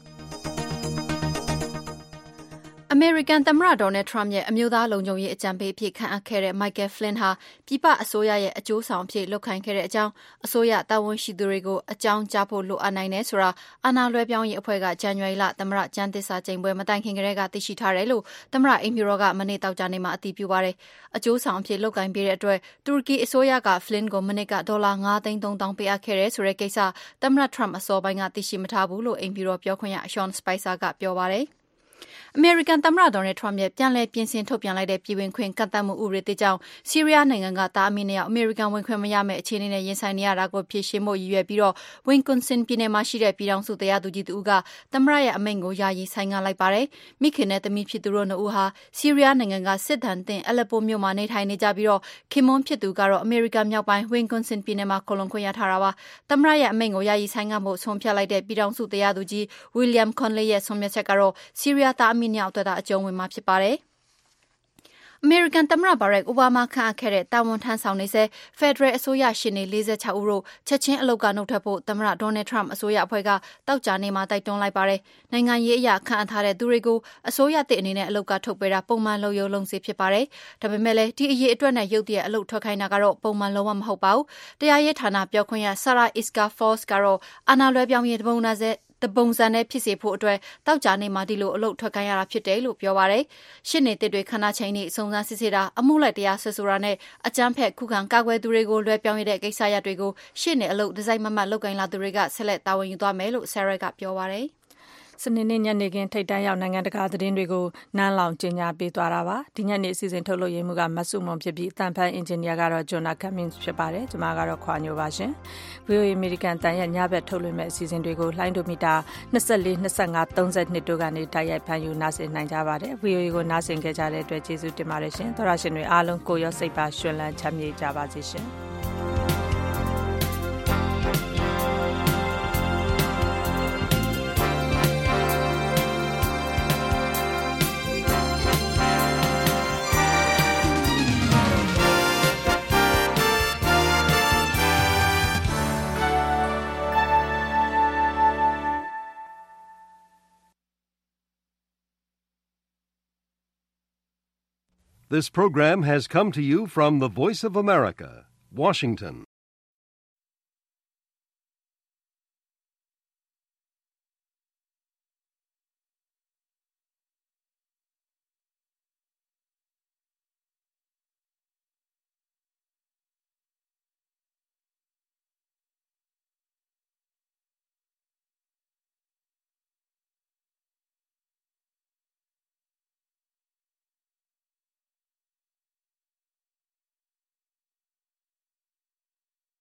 အမေရိကန်သမ္မတဒေါ်နယ်ထရမ့်ရဲ့အမျိုးသားလုံခြုံရေးအကြံပေးအဖြစ်ခန့်အပ်ခဲ့တဲ့ Michael Flynn ဟာပြည်ပအစိုးရရဲ့အကျိုးဆောင်အဖြစ်လုပ်ခိုင်းခဲ့တဲ့အကြောင်းအစိုးရတာဝန်ရှိသူတွေကိုအကြောင်းကြားဖို့လိုအပ်နိုင်တယ်ဆိုတာအာဏာလွှဲပြောင်းရေးအဖွဲ့ကဇန်နဝါရီလသမ္မတကျမ်းသစ္စာကျိန်ပွဲမတိုင်ခင်ကတည်းကသိရှိထားတယ်လို့သမ္မတအိမ်ဖြူတော်ကမနေ့တောက်ကြနေ့မှာအတည်ပြုပါတယ်။အကျိုးဆောင်အဖြစ်လုပ်ကိုင်ပေးတဲ့အတွက်တူရကီအစိုးရက Flynn ကိုမနေ့ကဒေါ်လာ9,300,000ပေးအပ်ခဲ့တယ်ဆိုတဲ့ကိစ္စသမ္မတထရမ့်အစောပိုင်းကသိရှိမထားဘူးလို့အိမ်ဖြူတော်ပြောခွင့်ရ Sean Spicer ကပြောပါတယ်။အမေရိကန်သမ္မတဒေါ်နယ်ထရမ့်ရဲ့ပြန်လည်ပြင်ဆင်ထုတ်ပြန်လိုက်တဲ့ပြည်ဝင်ခွင့်ကန့်သတ်မှုဥပဒေသစ်ကြောင့်ဆီးရီးယားနိုင်ငံကသားအမိနှစ်ယောက်အမေရိကန်ဝင်ခွင့်မရမယ့်အခြေအနေနဲ့ရင်ဆိုင်နေရတာကိုဖြေရှင်းဖို့ရည်ရွယ်ပြီးတော့ Wisconsin ပြည်နယ်မှာရှိတဲ့ပြည်ထောင်စုတရားသူကြီးတဦးကသမ္မတရဲ့အမိန့်ကိုယာယီဆိုင်းငံ့လိုက်ပါတယ်။မိခင်နဲ့သမီးဖြစ်သူတို့နှစ်ဦးဟာဆီးရီးယားနိုင်ငံကစစ်ဒဏ်သင့် Aleppo မြို့မှာနေထိုင်နေကြပြီးတော့ခင်မွန်းဖြစ်သူကတော့အမေရိကန်မြောက်ပိုင်း Wisconsin ပြည်နယ်မှာခိုလှုံခွင့်ရထားတာပါ။သမ္မတရဲ့အမိန့်ကိုယာယီဆိုင်းငံ့ဖို့ဆုံးဖြတ်လိုက်တဲ့ပြည်ထောင်စုတရားသူကြီး William Conley ရဲ့ဆုံးဖြတ်ချက်ကတော့ဆီးရီးယားသားအမိနှစ်ယောက်အတွက်အကျုံးဝင်မှာဖြစ်ပါတယ်။အမေရိကန်သမ္မတဘာရက်အိုဘားမားခန့်အပ်ခဲ့တဲ့တာဝန်ထမ်းဆောင်နေဆဲဖက်ဒရယ်အစိုးရရှေ့နေ46ဦးတို့ချက်ချင်းအလုပ်ကနှုတ်ထွက်ဖို့သမ္မတဒေါ်နယ်ထရမ့်အစိုးရအဖွဲ့ကတောက်ကြနေမှာတိုက်တွန်းလိုက်ပါတယ်။နိုင်ငံရေးအရာခန့်အပ်ထားတဲ့သူတွေကိုအစိုးရသစ်အနေနဲ့အလုပ်ကထုတ်ပေးတာပုံမှန်လုပ်ရုံလုပ်စီဖြစ်ပါတယ်။ဒါပေမဲ့လည်းဒီအရေးအတွက်နဲ့ရုပ်တရက်အလုပ်ထွက်ခိုင်းတာကတော့ပုံမှန်လုံးဝမဟုတ်ပါဘူး။တရားရေးဌာနပြောခွင့်ရ Sarah Iska Fors ကတော့အာဏာလွှဲပြောင်းရေးတပုံစံနဲ့ဖြစ်စေဖို့အတွက်တောက်ကြနေမှာဒီလိုအလုပ်ထွက်ခိုင်းရတာဖြစ်တယ်လို့ပြောပါတယ်။ရှစ်နေတစ်တွေခဏချိန်နဲ့စုံစမ်းစစ်ဆေးတာအမှုလိုက်တရားဆွဲဆိုတာနဲ့အကြမ်းဖက်ခုခံကာကွယ်သူတွေကိုလွှဲပြောင်းရတဲ့ကိစ္စရပ်တွေကိုရှစ်နေအလုပ်ဒီဇိုင်းမမတ်လုပ်ကိုင်လာသူတွေကဆက်လက်တာဝန်ယူသွားမယ်လို့ Sarah ကပြောပါတယ်။စနေနေ့ညနေခင်းထိပ်တန်းရောက်နိုင်ငံတကာသတင်းတွေကိုနန်းလောင်ကြီးညာပေးသွားတာပါဒီညနေအစီအစဉ်ထုတ်လို့ရမှုကမဆုမွန်ဖြစ်ပြီးအတန်ဖန်အင်ဂျင်နီယာကတော့ဂျွန်နာကမ်မင်းဖြစ်ပါတယ်ကျွန်မကတော့ခွာညိုပါရှင် VOA American တန်ရဲ့ညဘက်ထုတ်လွှင့်မဲ့အစီအစဉ်တွေကိုလှိုင်းဒိုမီတာ24 25 32တို့ကနေတိုက်ရိုက်ဖန်ယူနားဆင်နိုင်ကြပါတယ် VOA ကိုနားဆင်ခဲ့ကြတဲ့အတွက်ကျေးဇူးတင်ပါတယ်ရှင်သောရရှင်တွေအားလုံးကိုရောစိတ်ပါရှင်လန်းချမ်းမြေ့ကြပါစေရှင် This program has come to you from the Voice of America, Washington.